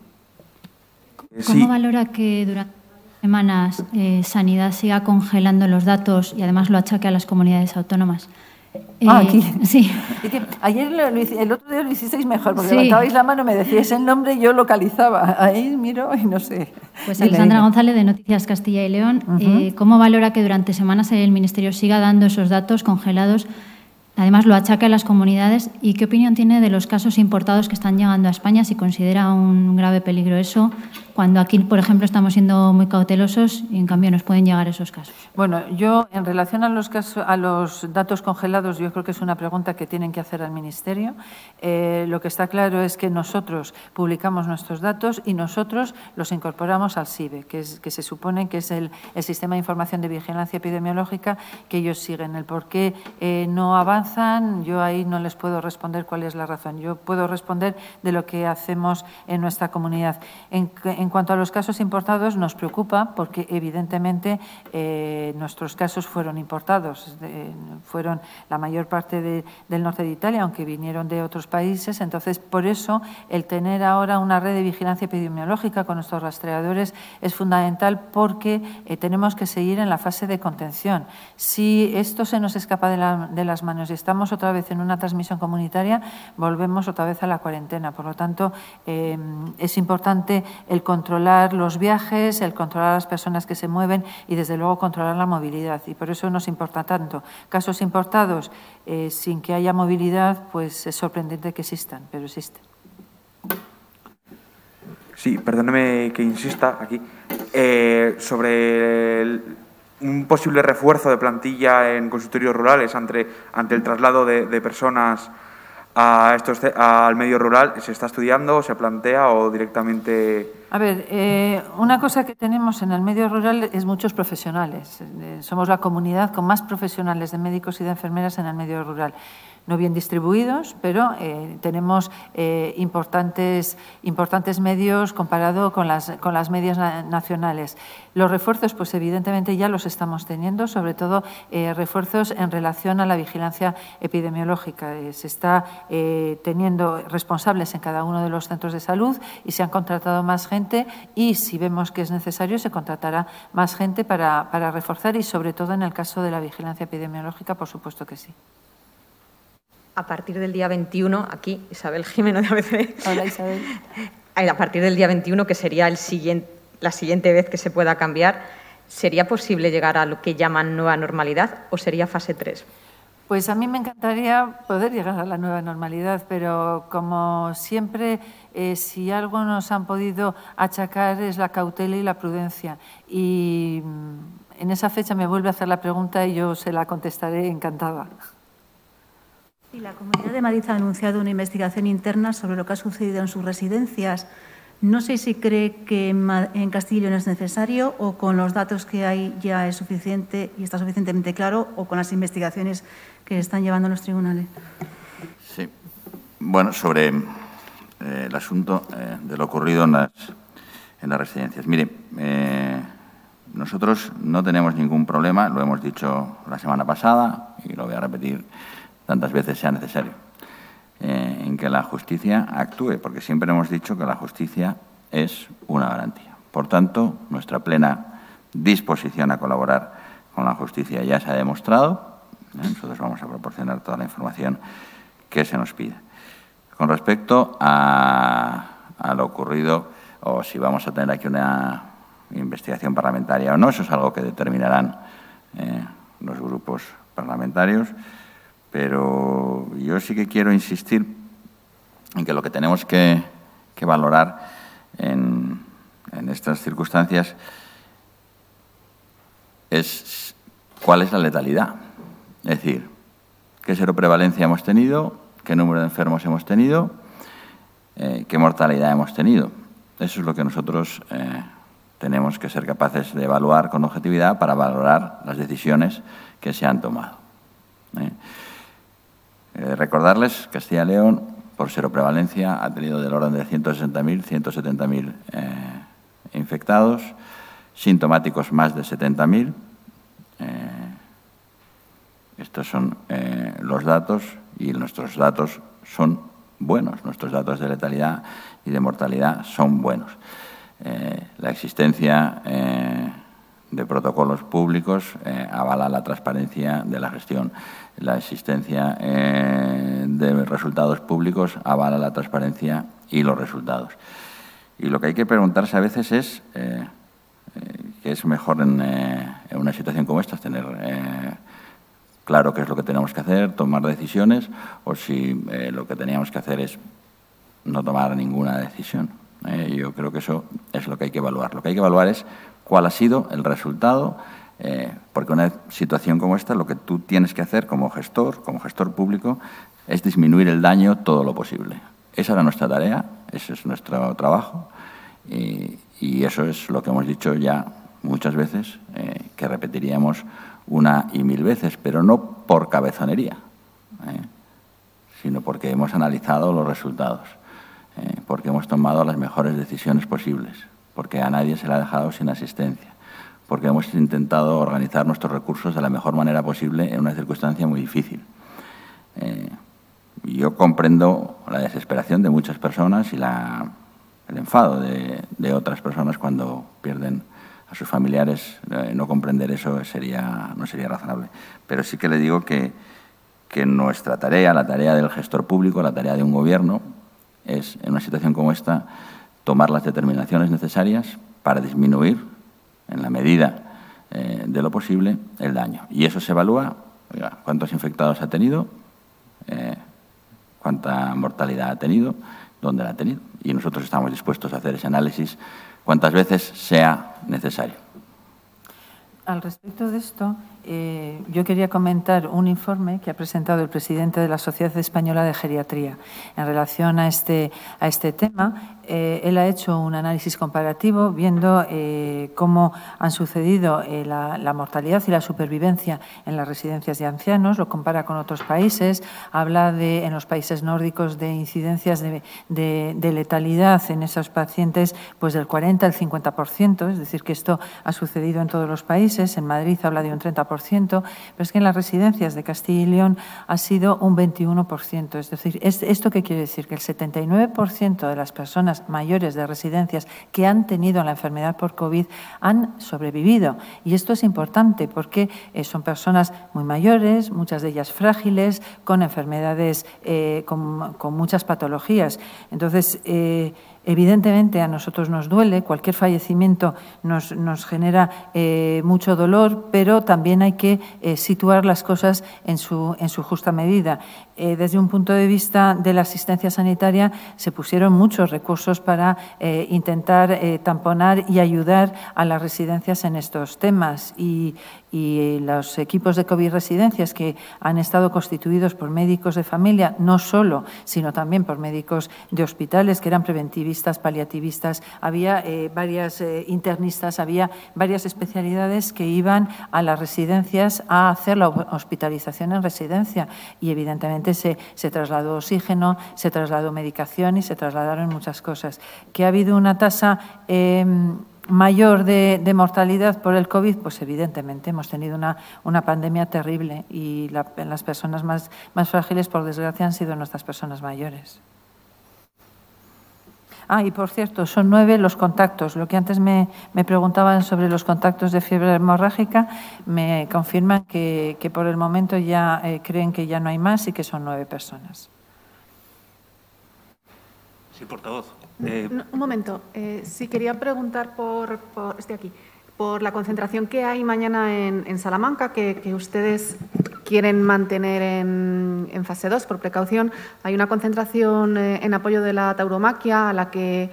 ¿Cómo sí. valora que durante semanas eh, Sanidad siga congelando los datos y además lo achaque a las comunidades autónomas? Ah, aquí. Eh, sí. Ayer, lo, el otro día lo hicisteis mejor, porque sí. levantabais la mano, me decíais el nombre y yo localizaba. Ahí miro y no sé. Pues Alessandra González, de Noticias Castilla y León. Uh-huh. eh, ¿Cómo valora que durante semanas el Ministerio siga dando esos datos congelados? Además, lo achaca a las comunidades. ¿Y qué opinión tiene de los casos importados que están llegando a España? Si considera un grave peligro eso, cuando aquí, por ejemplo, estamos siendo muy cautelosos y, en cambio, nos pueden llegar esos casos. Bueno, yo, en relación a los, casos, a los datos congelados, yo creo que es una pregunta que tienen que hacer al Ministerio. Eh, lo que está claro es que nosotros publicamos nuestros datos y nosotros los incorporamos al S I B E, que, es, que se supone que es el, el Sistema de Información de Vigilancia Epidemiológica que ellos siguen. El por qué eh, no avanza, yo ahí no les puedo responder cuál es la razón. Yo puedo responder de lo que hacemos en nuestra comunidad. En, en En cuanto a los casos importados, nos preocupa porque, evidentemente, eh, nuestros casos fueron importados. De, fueron la mayor parte de, del norte de Italia, aunque vinieron de otros países. Entonces, por eso, el tener ahora una red de vigilancia epidemiológica con nuestros rastreadores es fundamental, porque eh, tenemos que seguir en la fase de contención. Si esto se nos escapa de, la, de las manos y estamos otra vez en una transmisión comunitaria, volvemos otra vez a la cuarentena. Por lo tanto, eh, es importante el controlar los viajes, el controlar a las personas que se mueven y, desde luego, controlar la movilidad. Y por eso nos importa tanto. Casos importados eh, sin que haya movilidad, pues es sorprendente que existan, pero existen. Sí, perdóneme que insista aquí. Eh, sobre el, un posible refuerzo de plantilla en consultorios rurales ante, ante el traslado de, de personas a estos, al medio rural, ¿se está estudiando, se plantea o directamente...? A ver, eh, una cosa que tenemos en el medio rural es muchos profesionales. Eh, somos la comunidad con más profesionales de médicos y de enfermeras en el medio rural. No bien distribuidos, pero eh, tenemos eh, importantes, importantes medios comparado con las, con las medias na nacionales. Los refuerzos, pues evidentemente ya los estamos teniendo, sobre todo eh, refuerzos en relación a la vigilancia epidemiológica. Eh, se está eh, teniendo responsables en cada uno de los centros de salud y se han contratado más gente, y si vemos que es necesario se contratará más gente para, para reforzar, y sobre todo en el caso de la vigilancia epidemiológica, por supuesto que sí. A partir del día veintiuno, aquí Isabel Jimeno de A B C. Hola, Isabel. A partir del día veintiuno, que sería el siguiente, la siguiente vez que se pueda cambiar, ¿sería posible llegar a lo que llaman nueva normalidad o sería fase tres? Pues a mí me encantaría poder llegar a la nueva normalidad, pero como siempre, eh, si algo nos han podido achacar es la cautela y la prudencia. Y en esa fecha me vuelve a hacer la pregunta y yo se la contestaré encantada. Y la Comunidad de Madrid ha anunciado una investigación interna sobre lo que ha sucedido en sus residencias. No sé si cree que en Castilla y León es necesario, o con los datos que hay ya es suficiente y está suficientemente claro, o con las investigaciones que están llevando los tribunales. Sí. Bueno, sobre eh, el asunto eh, de lo ocurrido en las, en las residencias. Mire, eh, nosotros no tenemos ningún problema, lo hemos dicho la semana pasada y lo voy a repetir tantas veces sea necesario, eh, en que la justicia actúe, porque siempre hemos dicho que la justicia es una garantía. Por tanto, nuestra plena disposición a colaborar con la justicia ya se ha demostrado. ¿eh? Nosotros vamos a proporcionar toda la información que se nos pide. Con respecto a, a lo ocurrido, o si vamos a tener aquí una investigación parlamentaria o no, eso es algo que determinarán eh, los grupos parlamentarios. Pero yo sí que quiero insistir en que lo que tenemos que, que valorar en, en estas circunstancias es cuál es la letalidad. Es decir, qué seroprevalencia hemos tenido, qué número de enfermos hemos tenido, eh, qué mortalidad hemos tenido. Eso es lo que nosotros eh, tenemos que ser capaces de evaluar con objetividad para valorar las decisiones que se han tomado. ¿eh? Eh, recordarles que Castilla y León, por seroprevalencia, ha tenido del orden de ciento sesenta mil, ciento setenta mil eh, infectados, sintomáticos más de setenta mil. Eh, estos son eh, los datos, y nuestros datos son buenos. Nuestros datos de letalidad y de mortalidad son buenos. Eh, la existencia eh, de protocolos públicos eh, avala la transparencia de la gestión. La existencia eh, de resultados públicos avala la transparencia y los resultados. Y lo que hay que preguntarse a veces es eh, eh, qué es mejor en, eh, en una situación como esta, tener eh, claro qué es lo que tenemos que hacer, tomar decisiones, o si eh, lo que teníamos que hacer es no tomar ninguna decisión. Eh, yo creo que eso es lo que hay que evaluar. Lo que hay que evaluar es cuál ha sido el resultado, eh, porque una situación como esta, lo que tú tienes que hacer como gestor, como gestor público, es disminuir el daño todo lo posible. Esa era nuestra tarea, ese es nuestro trabajo, y, y eso es lo que hemos dicho ya muchas veces, eh, que repetiríamos una y mil veces, pero no por cabezonería, eh, sino porque hemos analizado los resultados, eh, porque hemos tomado las mejores decisiones posibles, porque a nadie se le ha dejado sin asistencia, porque hemos intentado organizar nuestros recursos de la mejor manera posible en una circunstancia muy difícil. Eh, yo comprendo la desesperación de muchas personas y la, el enfado de, de otras personas cuando pierden a sus familiares. Eh, no comprender eso sería, no sería razonable. Pero sí que le digo que, que nuestra tarea, la tarea del gestor público, la tarea de un gobierno, es, en una situación como esta, tomar las determinaciones necesarias para disminuir, en la medida eh, de lo posible, el daño. Y eso se evalúa, oiga, cuántos infectados ha tenido, eh, cuánta mortalidad ha tenido, dónde la ha tenido. Y nosotros estamos dispuestos a hacer ese análisis cuantas veces sea necesario. Al respecto de esto, eh, yo quería comentar un informe que ha presentado el presidente de la Sociedad Española de Geriatría en relación a este, a este tema. Eh, él ha hecho un análisis comparativo viendo eh, cómo han sucedido eh, la, la mortalidad y la supervivencia en las residencias de ancianos, lo compara con otros países, habla de, en los países nórdicos de incidencias de, de, de letalidad en esos pacientes pues del cuarenta al cincuenta por ciento, es decir, que esto ha sucedido en todos los países. En Madrid habla de un treinta por ciento, pero es que en las residencias de Castilla y León ha sido un veintiuno por ciento. Es decir, ¿esto qué quiere decir? Que el setenta y nueve por ciento de las personas mayores de residencias que han tenido la enfermedad por COVID han sobrevivido. Y esto es importante porque eh, son personas muy mayores, muchas de ellas frágiles, con enfermedades, eh, con, con muchas patologías. Entonces, eh, evidentemente a nosotros nos duele, cualquier fallecimiento nos, nos genera eh, mucho dolor, pero también hay que eh, situar las cosas en su, en su justa medida. Eh, desde un punto de vista de la asistencia sanitaria se pusieron muchos recursos para eh, intentar eh, tamponar y ayudar a las residencias en estos temas y, y los equipos de COVID residencias que han estado constituidos por médicos de familia, no solo, sino también por médicos de hospitales que eran preventivistas, paliativistas, había eh, varias eh, internistas, había varias especialidades que iban a las residencias a hacer la hospitalización en residencia y evidentemente se, se trasladó oxígeno, se trasladó medicación y se trasladaron muchas cosas. Que ha habido una tasa eh, mayor de, de mortalidad por el COVID, pues evidentemente hemos tenido una, una pandemia terrible y la, las personas más, más frágiles, por desgracia, han sido nuestras personas mayores. Ah, y por cierto, son nueve los contactos. Lo que antes me, me preguntaban sobre los contactos de fiebre hemorrágica, me confirman que, que por el momento ya eh, creen que ya no hay más y que son nueve personas. Sí, portavoz. Eh... No, un momento. Eh, sí, quería preguntar por, por... Estoy aquí. Por la concentración que hay mañana en, en Salamanca, que, que ustedes quieren mantener en, en fase dos por precaución. Hay una concentración eh, en apoyo de la tauromaquia a la que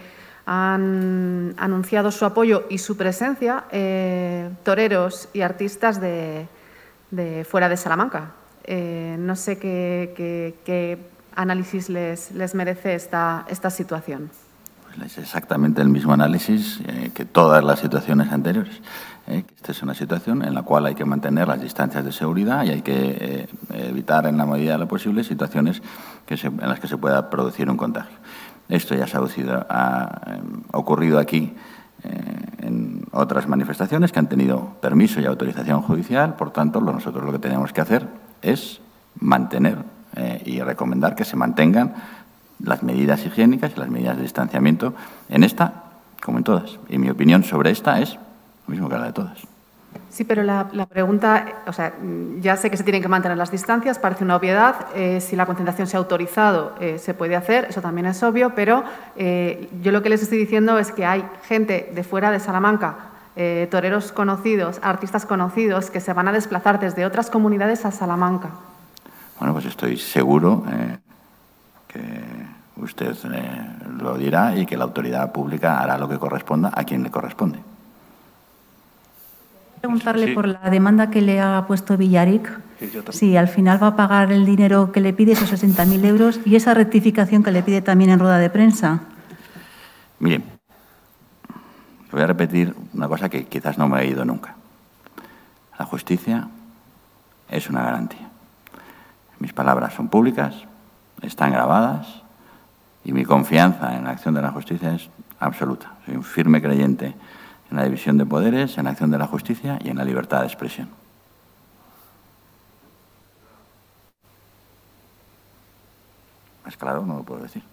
han anunciado su apoyo y su presencia eh, toreros y artistas de, de fuera de Salamanca. Eh, no sé qué, qué, qué análisis les, les merece esta, esta situación. Es exactamente el mismo análisis eh, que todas las situaciones anteriores. Eh, esta es una situación en la cual hay que mantener las distancias de seguridad y hay que eh, evitar en la medida de lo posible situaciones que se, en las que se pueda producir un contagio. Esto ya se ha, ha, ha ocurrido aquí eh, en otras manifestaciones que han tenido permiso y autorización judicial. Por tanto, lo, nosotros lo que tenemos que hacer es mantener eh, y recomendar que se mantengan las medidas higiénicas y las medidas de distanciamiento en esta como en todas. Y mi opinión sobre esta es lo mismo que la de todas. Sí, pero la, la pregunta, o sea, ya sé que se tienen que mantener las distancias, parece una obviedad. Eh, si la concentración se ha autorizado, eh, se puede hacer, eso también es obvio, pero eh, yo lo que les estoy diciendo es que hay gente de fuera de Salamanca, eh, toreros conocidos, artistas conocidos, que se van a desplazar desde otras comunidades a Salamanca. Bueno, pues estoy seguro eh, que usted eh, lo dirá y que la autoridad pública hará lo que corresponda a quien le corresponde. Preguntarle sí. por la demanda que le ha puesto Villaric, sí, si al final va a pagar el dinero que le pide, esos sesenta mil euros, y esa rectificación que le pide también en rueda de prensa. Miren, voy a repetir una cosa que quizás no me he oído nunca. La justicia es una garantía. Mis palabras son públicas, están grabadas Y mi confianza en la acción de la justicia es absoluta. Soy un firme creyente en la división de poderes, en la acción de la justicia y en la libertad de expresión. ¿Es claro? No lo puedo decir.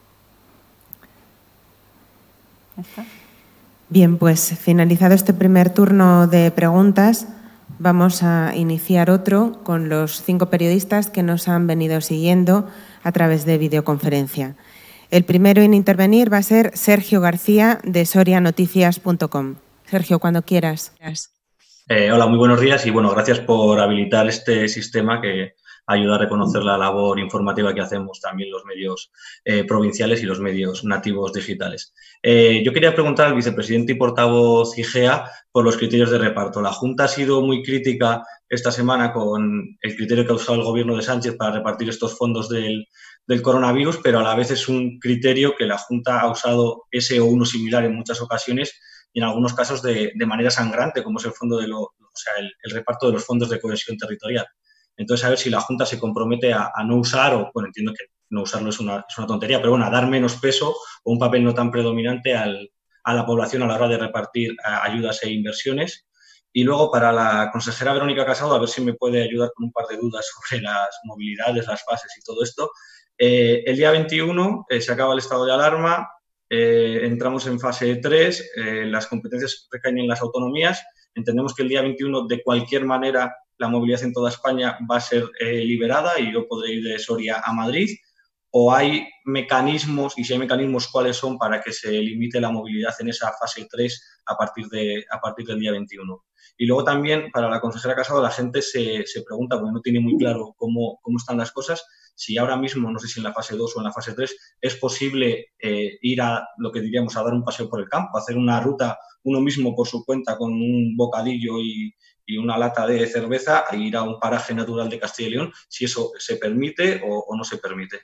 ¿Está? Bien, pues finalizado este primer turno de preguntas, vamos a iniciar otro con los cinco periodistas que nos han venido siguiendo a través de videoconferencia. El primero en intervenir va a ser Sergio García, de soria noticias punto com. Sergio, cuando quieras. Eh, hola, muy buenos días y bueno, gracias por habilitar este sistema que ayuda a reconocer la labor informativa que hacemos también los medios eh, provinciales y los medios nativos digitales. Eh, yo quería preguntar al vicepresidente y portavoz IGEA por los criterios de reparto. La Junta ha sido muy crítica esta semana con el criterio que ha usado el Gobierno de Sánchez para repartir estos fondos del, del coronavirus, pero a la vez es un criterio que la Junta ha usado ese o uno similar en muchas ocasiones y en algunos casos de, de manera sangrante, como es el fondo de lo, o sea, el, el reparto de los fondos de cohesión territorial. Entonces, a ver si la Junta se compromete a, a no usar, o bueno, entiendo que no usarlo es una, es una tontería, pero bueno, a dar menos peso o un papel no tan predominante al, a la población a la hora de repartir a, ayudas e inversiones. Y luego, para la consejera Verónica Casado, a ver si me puede ayudar con un par de dudas sobre las movilidades, las fases y todo esto. Eh, el día veintiuno eh, se acaba el estado de alarma, eh, entramos en fase tres, eh, las competencias recaen en las autonomías. Entendemos que el día veintiuno, de cualquier manera, la movilidad en toda España va a ser eh, liberada y yo podré ir de Soria a Madrid. ¿O hay mecanismos, y si hay mecanismos, cuáles son para que se limite la movilidad en esa fase tres a partir, de, a partir del día veintiuno? Y luego también, para la consejera Casado, la gente se, se pregunta, porque no tiene muy claro cómo, cómo están las cosas, si ahora mismo, no sé si en la fase dos o en la fase tres, es posible eh, ir a lo que diríamos a dar un paseo por el campo, hacer una ruta uno mismo por su cuenta con un bocadillo y, y una lata de cerveza e ir a un paraje natural de Castilla y León, si eso se permite o, o no se permite.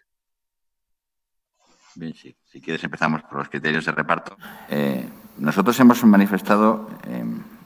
Bien, sí. Si quieres empezamos por los criterios de reparto. Eh, nosotros hemos manifestado eh,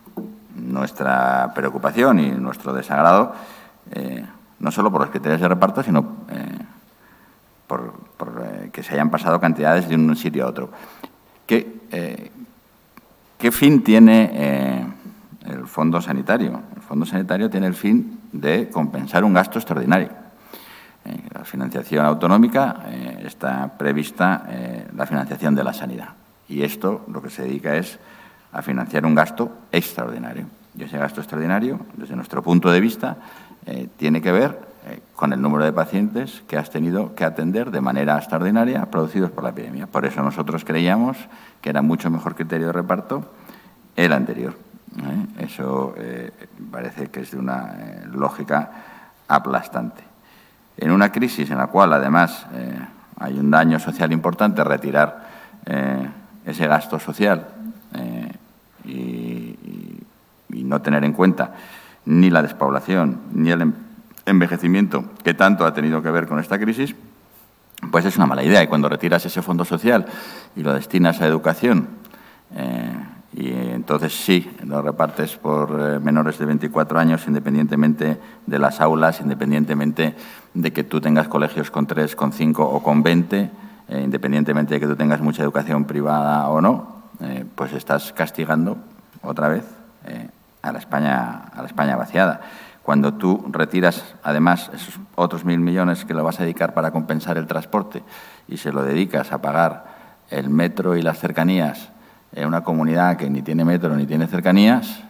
nuestra preocupación y nuestro desagrado eh, no solo por los criterios de reparto, sino eh, por, por eh, que se hayan pasado cantidades de un sitio a otro. ¿Qué, eh, ¿qué fin tiene eh, el Fondo Sanitario? El Fondo Sanitario tiene el fin de compensar un gasto extraordinario. Eh, la financiación autonómica eh, está prevista eh, la financiación de la sanidad. Y esto lo que se dedica es a financiar un gasto extraordinario. Y ese gasto extraordinario, desde nuestro punto de vista, eh, tiene que ver eh, con el número de pacientes que has tenido que atender de manera extraordinaria producidos por la epidemia. Por eso nosotros creíamos que era mucho mejor criterio de reparto el anterior. ¿eh? Eso eh, parece que es de una eh, lógica aplastante. En una crisis en la cual, además, eh, hay un daño social importante, retirar eh, ese gasto social eh, y, y, y no tener en cuenta ni la despoblación ni el envejecimiento que tanto ha tenido que ver con esta crisis, pues es una mala idea. Y cuando retiras ese fondo social y lo destinas a educación, eh, y entonces sí, lo repartes por eh, menores de veinticuatro años, independientemente de las aulas, independientemente de que tú tengas colegios con tres, con cinco o con veinte, eh, independientemente de que tú tengas mucha educación privada o no, eh, pues estás castigando otra vez eh, a la España, a la España vaciada. Cuando tú retiras, además, esos otros mil millones que lo vas a dedicar para compensar el transporte y se lo dedicas a pagar el metro y las cercanías en una comunidad que ni tiene metro ni tiene cercanías,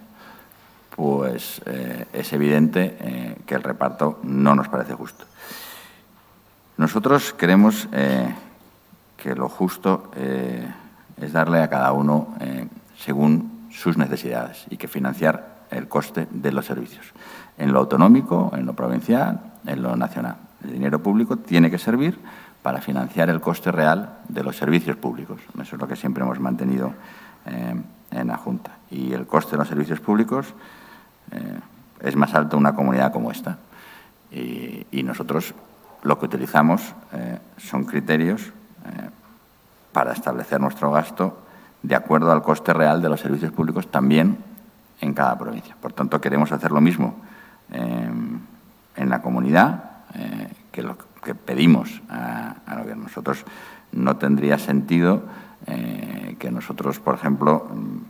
pues eh, es evidente eh, que el reparto no nos parece justo. Nosotros creemos eh, que lo justo eh, es darle a cada uno eh, según sus necesidades y que financiar el coste de los servicios, en lo autonómico, en lo provincial, en lo nacional. El dinero público tiene que servir para financiar el coste real de los servicios públicos. Eso es lo que siempre hemos mantenido eh, en la Junta. Y el coste de los servicios públicos eh, es más alto en una comunidad como esta. Y, y nosotros lo que utilizamos eh, son criterios eh, para establecer nuestro gasto de acuerdo al coste real de los servicios públicos también en cada provincia. Por tanto, queremos hacer lo mismo eh, en la comunidad eh, que lo que pedimos a, al Gobierno. Nosotros no tendría sentido eh, que nosotros, por ejemplo,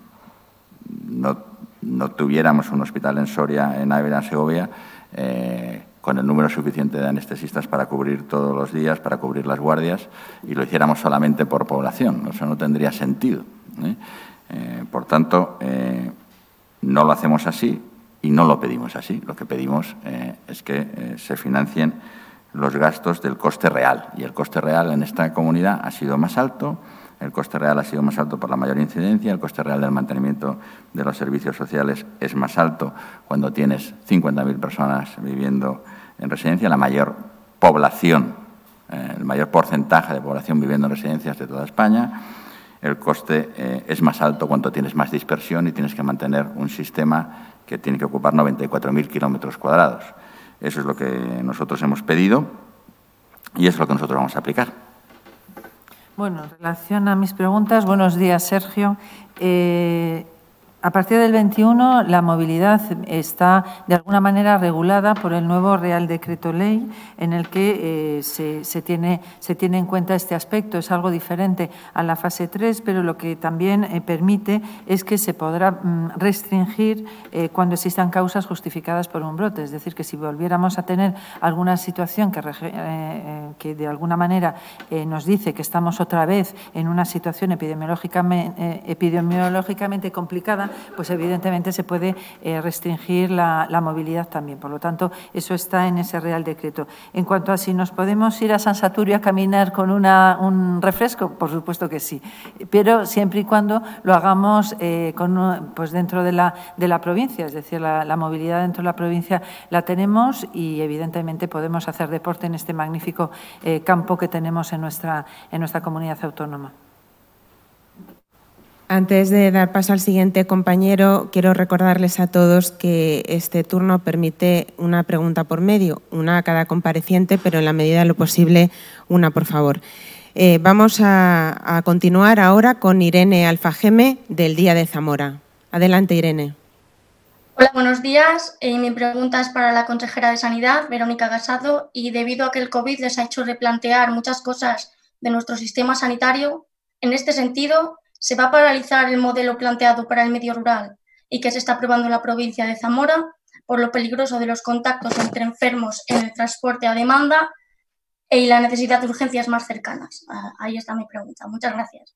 no, no tuviéramos un hospital en Soria, en Ávila, en Segovia, eh, con el número suficiente de anestesistas para cubrir todos los días, para cubrir las guardias, y lo hiciéramos solamente por población. Eso no tendría sentido, ¿eh? Eh, por tanto, eh, no lo hacemos así y no lo pedimos así. Lo que pedimos eh, es que eh, se financien los gastos del coste real. Y el coste real en esta comunidad ha sido más alto. El coste real ha sido más alto por la mayor incidencia. El coste real del mantenimiento de los servicios sociales es más alto cuando tienes cincuenta mil personas viviendo en residencia. La mayor población, eh, el mayor porcentaje de población viviendo en residencias de toda España. El coste eh, es más alto cuando tienes más dispersión y tienes que mantener un sistema que tiene que ocupar noventa y cuatro mil kilómetros cuadrados. Eso es lo que nosotros hemos pedido y es lo que nosotros vamos a aplicar. Bueno, en relación a mis preguntas, buenos días, Sergio. Eh, a partir del veintiuno, la movilidad está de alguna manera regulada por el nuevo Real Decreto Ley, en el que eh, se, se, tiene, se tiene en cuenta este aspecto. Es algo diferente a la fase tres, pero lo que también eh, permite es que se podrá mm, restringir eh, cuando existan causas justificadas por un brote. Es decir, que si volviéramos a tener alguna situación que, eh, que de alguna manera eh, nos dice que estamos otra vez en una situación epidemiológicamente, eh, epidemiológicamente complicada, pues evidentemente se puede eh, restringir la, la movilidad también. Por lo tanto, eso está en ese Real Decreto. En cuanto a si nos podemos ir a San Saturio a caminar con una, un refresco, por supuesto que sí, pero siempre y cuando lo hagamos eh, con, pues dentro de la, de la provincia, es decir, la, la movilidad dentro de la provincia la tenemos y evidentemente podemos hacer deporte en este magnífico eh, campo que tenemos en nuestra, en nuestra comunidad autónoma. Antes de dar paso al siguiente compañero, quiero recordarles a todos que este turno permite una pregunta por medio, una a cada compareciente, pero en la medida de lo posible, una por favor. Eh, vamos a, a continuar ahora con Irene Alfageme, del Día de Zamora. Adelante, Irene. Hola, buenos días. Eh, mi pregunta es para la consejera de Sanidad, Verónica Gasado, y debido a que el COVID les ha hecho replantear muchas cosas de nuestro sistema sanitario, en este sentido, ¿se va a paralizar el modelo planteado para el medio rural y que se está aprobando en la provincia de Zamora por lo peligroso de los contactos entre enfermos en el transporte a demanda y la necesidad de urgencias más cercanas? Ahí está mi pregunta. Muchas gracias.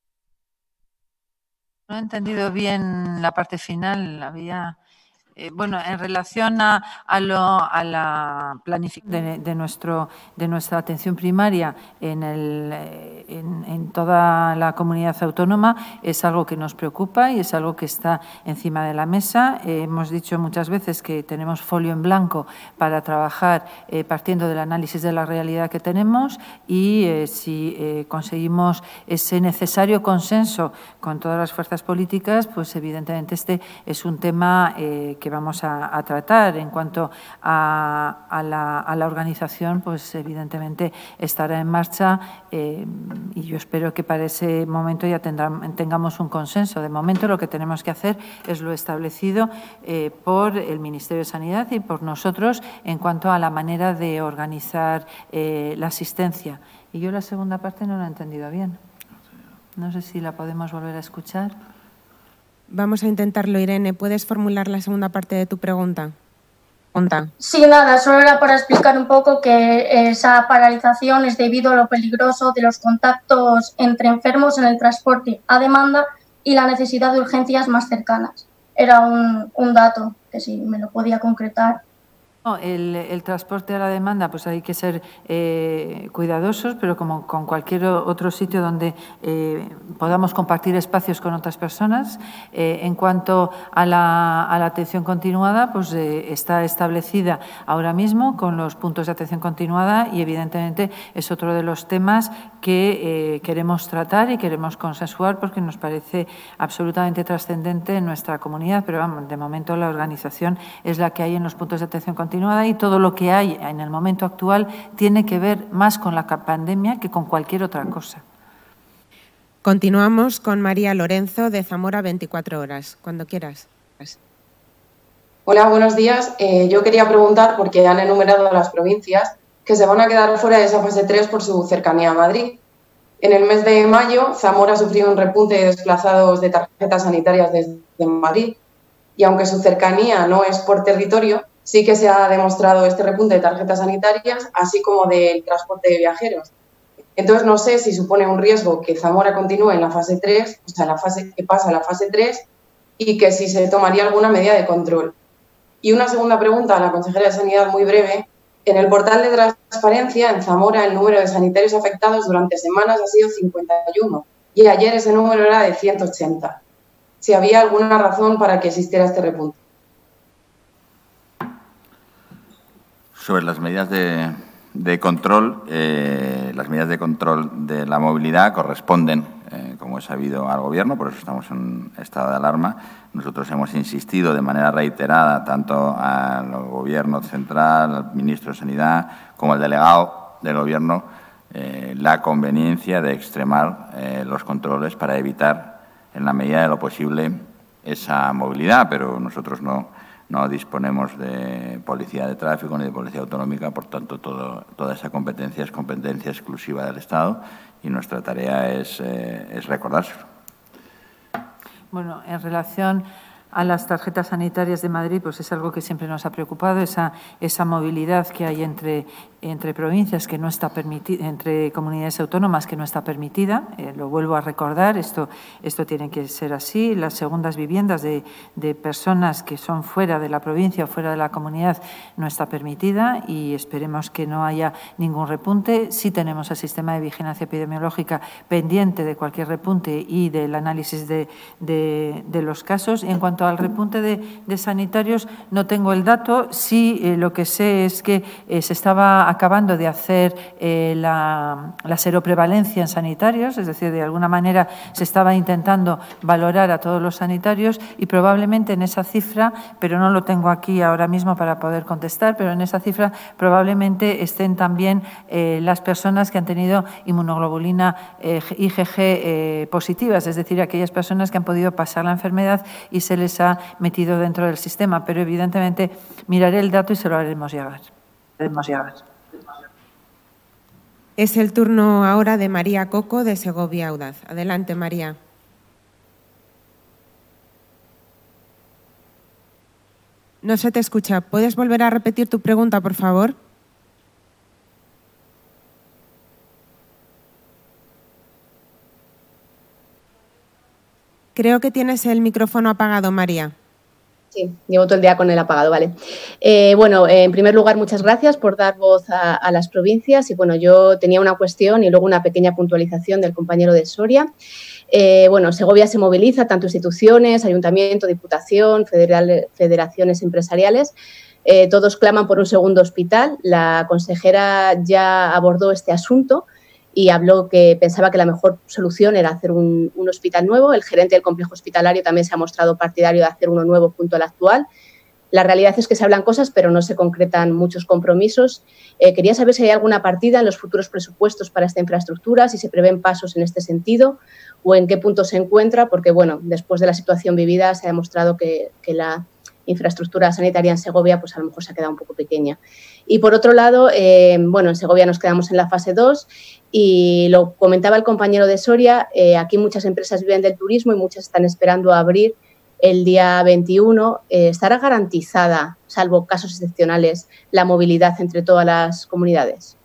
No he entendido bien la parte final. Había... Eh, bueno, en relación a, a, lo, a la planificación de, de, nuestro, de nuestra atención primaria en, el, en, en toda la comunidad autónoma, es algo que nos preocupa y es algo que está encima de la mesa. Eh, hemos dicho muchas veces que tenemos folio en blanco para trabajar eh, partiendo del análisis de la realidad que tenemos y eh, si eh, conseguimos ese necesario consenso con todas las fuerzas políticas, pues evidentemente este es un tema eh, que vamos a, a tratar. En cuanto a, a, la, a la organización, pues evidentemente estará en marcha eh, y yo espero que para ese momento ya tendrá, tengamos un consenso. De momento lo que tenemos que hacer es lo establecido eh, por el Ministerio de Sanidad y por nosotros en cuanto a la manera de organizar eh, la asistencia. Y yo la segunda parte no la he entendido bien. No sé si la podemos volver a escuchar. Vamos a intentarlo, Irene. ¿Puedes formular la segunda parte de tu pregunta? Pregunta. Sí, nada, solo era para explicar un poco que esa paralización es debido a lo peligroso de los contactos entre enfermos en el transporte a demanda y la necesidad de urgencias más cercanas. Era un, un dato que si me lo podía concretar. El, el transporte a la demanda, pues hay que ser eh, cuidadosos, pero como con cualquier otro sitio donde eh, podamos compartir espacios con otras personas. Eh, en cuanto a la, a la atención continuada, pues eh, está establecida ahora mismo con los puntos de atención continuada y evidentemente es otro de los temas que eh, queremos tratar y queremos consensuar porque nos parece absolutamente trascendente en nuestra comunidad, pero vamos, de momento la organización es la que hay en los puntos de atención continuada y todo lo que hay en el momento actual tiene que ver más con la pandemia que con cualquier otra cosa. Continuamos con María Lorenzo de Zamora veinticuatro horas. Cuando quieras. Hola, buenos días. Eh, yo quería preguntar, porque han enumerado las provincias que se van a quedar fuera de esa fase tres por su cercanía a Madrid. En el mes de mayo, Zamora sufrió un repunte de desplazados de tarjetas sanitarias desde Madrid y aunque su cercanía no es por territorio, sí que se ha demostrado este repunte de tarjetas sanitarias, así como del transporte de viajeros. Entonces, no sé si supone un riesgo que Zamora continúe en la fase tres, o sea, en la fase que pasa a la fase tres, y que si se tomaría alguna medida de control. Y una segunda pregunta a la consejera de Sanidad, muy breve. En el portal de transparencia, en Zamora, el número de sanitarios afectados durante semanas ha sido cincuenta y uno y ayer ese número era de ciento ochenta. Si había alguna razón para que existiera este repunte. Sobre las medidas de, de control, eh, las medidas de control de la movilidad corresponden, eh, como es sabido, al Gobierno, por eso estamos en estado de alarma. Nosotros hemos insistido de manera reiterada tanto al Gobierno central, al Ministro de Sanidad, como al delegado del Gobierno, eh, la conveniencia de extremar eh, los controles para evitar, en la medida de lo posible, esa movilidad. Pero nosotros no, no disponemos de policía de tráfico ni de policía autonómica, por tanto, todo, toda esa competencia es competencia exclusiva del Estado y nuestra tarea es, eh, es recordárselo. Bueno, en relación a las tarjetas sanitarias de Madrid, pues es algo que siempre nos ha preocupado, esa, esa movilidad que hay entre, entre provincias que no está permitida, entre comunidades autónomas que no está permitida. Eh, lo vuelvo a recordar, esto, esto tiene que ser así. Las segundas viviendas de, de personas que son fuera de la provincia o fuera de la comunidad no está permitida y esperemos que no haya ningún repunte. Sí tenemos el sistema de vigilancia epidemiológica pendiente de cualquier repunte y del análisis de, de, de los casos. En cuanto al repunte de, de sanitarios, no tengo el dato. Sí, eh, lo que sé es que eh, se estaba acabando de hacer eh, la, la seroprevalencia en sanitarios, es decir, de alguna manera se estaba intentando valorar a todos los sanitarios y probablemente en esa cifra, pero no lo tengo aquí ahora mismo para poder contestar, pero en esa cifra probablemente estén también eh, las personas que han tenido inmunoglobulina eh, I G G eh, positivas, es decir, aquellas personas que han podido pasar la enfermedad y se les ha metido dentro del sistema, pero evidentemente miraré el dato y se lo haremos llegar. Haremos llegar. Es el turno ahora de María Coco, de Segovia Audaz. Adelante, María. No se te escucha. ¿Puedes volver a repetir tu pregunta, por favor? Creo que tienes el micrófono apagado, María. Sí, llevo todo el día con el apagado, vale. Eh, bueno, eh, en primer lugar, muchas gracias por dar voz a, a las provincias. Y bueno, yo tenía una cuestión y luego una pequeña puntualización del compañero de Soria. Eh, bueno, Segovia se moviliza, tanto instituciones, ayuntamiento, diputación, federal, federaciones empresariales. Eh, todos claman por un segundo hospital. La consejera ya abordó este asunto y habló que pensaba que la mejor solución era hacer un, un hospital nuevo. El gerente del complejo hospitalario también se ha mostrado partidario de hacer uno nuevo junto al actual. La realidad es que se hablan cosas, pero no se concretan muchos compromisos. Eh, quería saber si hay alguna partida en los futuros presupuestos para esta infraestructura, si se prevén pasos en este sentido o en qué punto se encuentra, porque bueno, después de la situación vivida se ha demostrado que, que la infraestructura sanitaria en Segovia pues a lo mejor se ha quedado un poco pequeña. Y por otro lado, eh, bueno, en Segovia nos quedamos en la fase dos y lo comentaba el compañero de Soria, eh, aquí muchas empresas viven del turismo y muchas están esperando a abrir el día veintiuno. Eh, ¿Estará garantizada, salvo casos excepcionales, la movilidad entre todas las comunidades?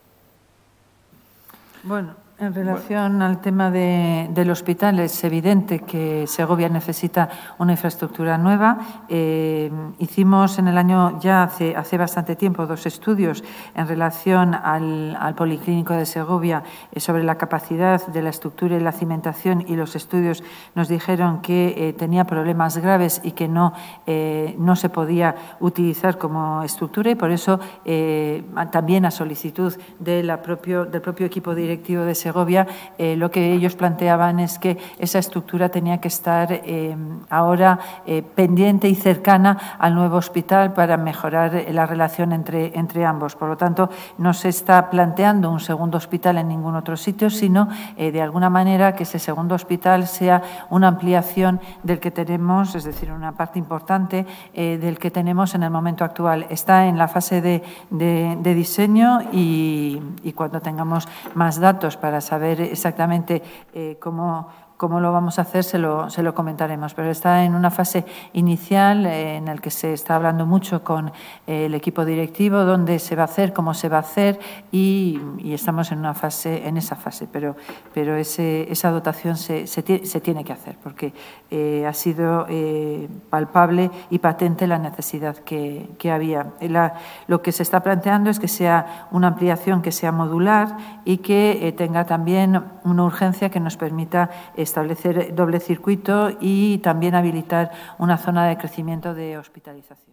Bueno, en relación al tema de, del hospital, es evidente que Segovia necesita una infraestructura nueva. Eh, hicimos en el año, ya hace, hace bastante tiempo, dos estudios en relación al, al Policlínico de Segovia eh, sobre la capacidad de la estructura y la cimentación, y los estudios nos dijeron que eh, tenía problemas graves y que no, eh, no se podía utilizar como estructura, y por eso eh, también a solicitud de la propio, del propio equipo directivo de Segovia Segovia, eh, lo que ellos planteaban es que esa estructura tenía que estar eh, ahora eh, pendiente y cercana al nuevo hospital para mejorar la relación entre, entre ambos. Por lo tanto, no se está planteando un segundo hospital en ningún otro sitio, sino eh, de alguna manera que ese segundo hospital sea una ampliación del que tenemos, es decir, una parte importante eh, del que tenemos en el momento actual. Está en la fase de, de, de diseño y, y cuando tengamos más datos para para saber exactamente eh, cómo, cómo lo vamos a hacer, se lo, se lo comentaremos. Pero está en una fase inicial eh, en la que se está hablando mucho con eh, el equipo directivo, dónde se va a hacer, cómo se va a hacer y, y estamos en una fase, en esa fase. Pero, pero ese, esa dotación se, se, se tiene que hacer porque eh, ha sido eh, palpable y patente la necesidad que, que había. La, lo que se está planteando es que sea una ampliación que sea modular y que eh, tenga también una urgencia que nos permita establecer doble circuito y también habilitar una zona de crecimiento de hospitalización.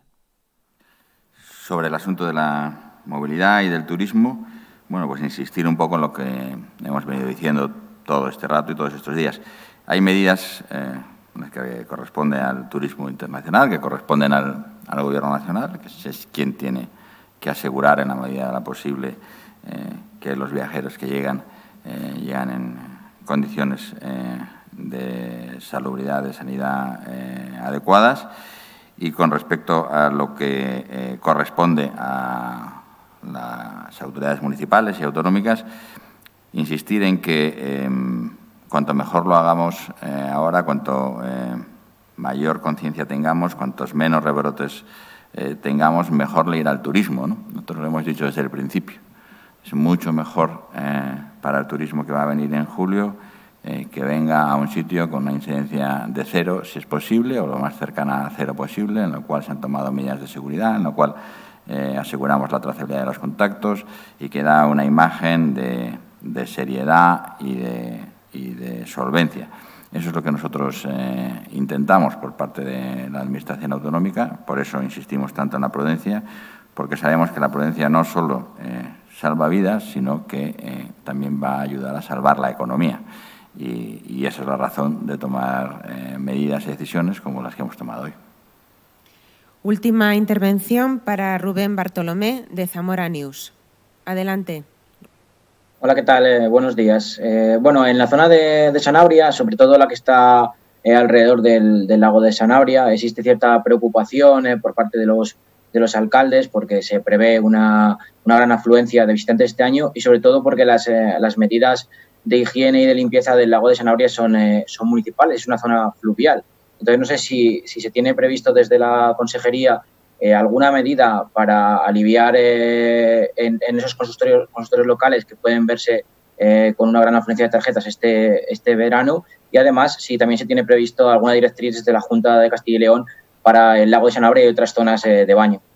Sobre el asunto de la movilidad y del turismo, bueno, pues insistir un poco en lo que hemos venido diciendo todo este rato y todos estos días. Hay medidas eh, que corresponden al turismo internacional, que corresponden al, al Gobierno nacional, que es quien tiene que asegurar en la medida de la posible eh, que los viajeros que llegan eh, llegan en condiciones eh, de salubridad, de sanidad eh, adecuadas. Y con respecto a lo que eh, corresponde a las autoridades municipales y autonómicas, insistir en que eh, cuanto mejor lo hagamos eh, ahora, cuanto eh, mayor conciencia tengamos, cuantos menos rebrotes eh, tengamos, mejor le irá al turismo, ¿no? Nosotros lo hemos dicho desde el principio. Es mucho mejor eh, para el turismo que va a venir en julio eh, que venga a un sitio con una incidencia de cero, si es posible, o lo más cercana a cero posible, en lo cual se han tomado medidas de seguridad, en lo cual eh, aseguramos la trazabilidad de los contactos y que da una imagen de, de seriedad y de, y de solvencia. Eso es lo que nosotros eh, intentamos por parte de la Administración autonómica, por eso insistimos tanto en la prudencia, porque sabemos que la prudencia no solo eh, salva vidas, sino que eh, también va a ayudar a salvar la economía. Y, y esa es la razón de tomar eh, medidas y decisiones como las que hemos tomado hoy. Última intervención para Rubén Bartolomé, de Zamora News. Adelante. Hola, ¿qué tal? Eh, buenos días. Eh, bueno, en la zona de, de Sanabria, sobre todo la que está eh, alrededor del, del lago de Sanabria, existe cierta preocupación eh, por parte de los de los alcaldes porque se prevé una, una gran afluencia de visitantes este año y sobre todo porque las, eh, las medidas de higiene y de limpieza del lago de Sanabria son, eh, son municipales, es una zona fluvial. Entonces no sé si, si se tiene previsto desde la consejería eh, alguna medida para aliviar eh, en, en esos consultorios, consultorios locales que pueden verse eh, con una gran afluencia de tarjetas este, este verano y además si también se tiene previsto alguna directriz desde la Junta de Castilla y León para el lago de Sanabria y otras zonas eh, de baño.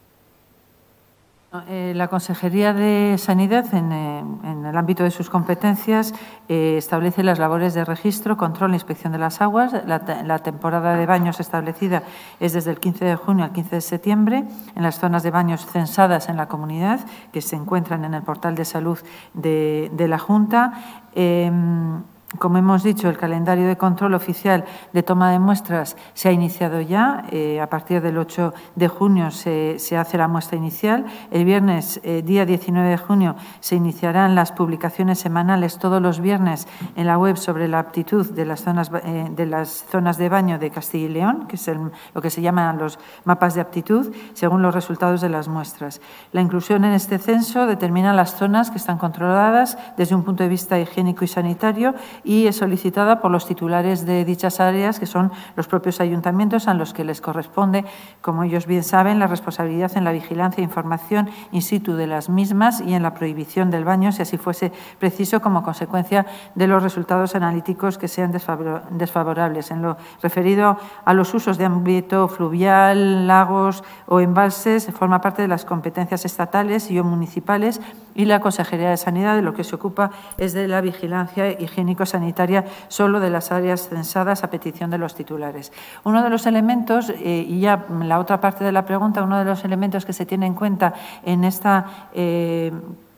Eh, la Consejería de Sanidad, en, eh, en el ámbito de sus competencias, eh, establece las labores de registro, control e inspección de las aguas. La, la temporada de baños establecida es desde el quince de junio al quince de septiembre en las zonas de baños censadas en la comunidad, que se encuentran en el portal de salud de, de la Junta. Eh, Como hemos dicho, el calendario de control oficial de toma de muestras se ha iniciado ya. Eh, a partir del ocho de junio se, se hace la muestra inicial. El viernes, eh, día diecinueve de junio, se iniciarán las publicaciones semanales todos los viernes en la web sobre la aptitud de las zonas, eh, de, las zonas de baño de Castilla y León, que es el, lo que se llaman los mapas de aptitud, según los resultados de las muestras. La inclusión en este censo determina las zonas que están controladas desde un punto de vista higiénico y sanitario y es solicitada por los titulares de dichas áreas, que son los propios ayuntamientos, a los que les corresponde, como ellos bien saben, la responsabilidad en la vigilancia e información in situ de las mismas y en la prohibición del baño, si así fuese preciso, como consecuencia de los resultados analíticos que sean desfavorables. En lo referido a los usos de ámbito fluvial, lagos o embalses, forma parte de las competencias estatales y o municipales, y la Consejería de Sanidad de lo que se ocupa es de la vigilancia higiénico-sanitaria solo de las áreas censadas a petición de los titulares. Uno de los elementos, eh, y ya la otra parte de la pregunta, uno de los elementos que se tiene en cuenta en esta eh,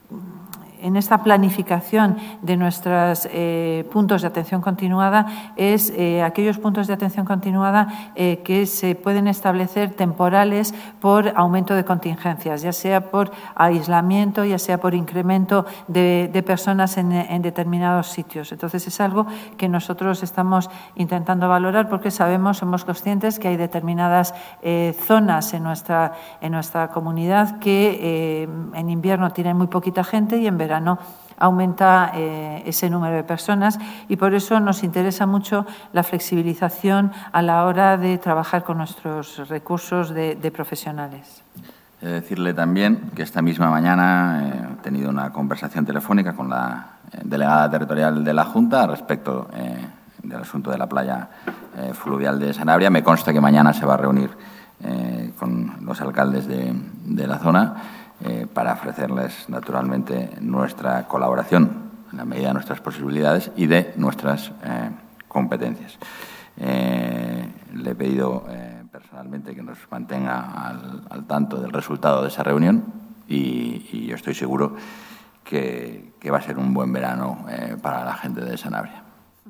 en esta planificación de nuestros eh, puntos de atención continuada es eh, aquellos puntos de atención continuada eh, que se pueden establecer temporales por aumento de contingencias, ya sea por aislamiento, ya sea por incremento de, de personas en, en determinados sitios. Entonces, es algo que nosotros estamos intentando valorar porque sabemos, somos conscientes que hay determinadas eh, zonas en nuestra, en nuestra comunidad que eh, en invierno tienen muy poquita gente y en verano aumenta eh, ese número de personas y por eso nos interesa mucho la flexibilización a la hora de trabajar con nuestros recursos de, de profesionales. He de decirle también que esta misma mañana eh, he tenido una conversación telefónica con la eh, delegada territorial de la Junta respecto eh, del asunto de la playa eh, fluvial de Sanabria. Me consta que mañana se va a reunir eh, con los alcaldes de, de la zona eh, para ofrecerles, naturalmente, nuestra colaboración en la medida de nuestras posibilidades y de nuestras eh, competencias. Eh, le he pedido eh, personalmente que nos mantenga al, al tanto del resultado de esa reunión y, y yo estoy seguro que, que va a ser un buen verano eh, para la gente de Sanabria.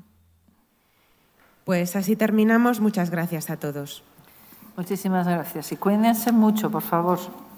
Pues así terminamos. Muchas gracias a todos. Muchísimas gracias. Y cuídense mucho, por favor.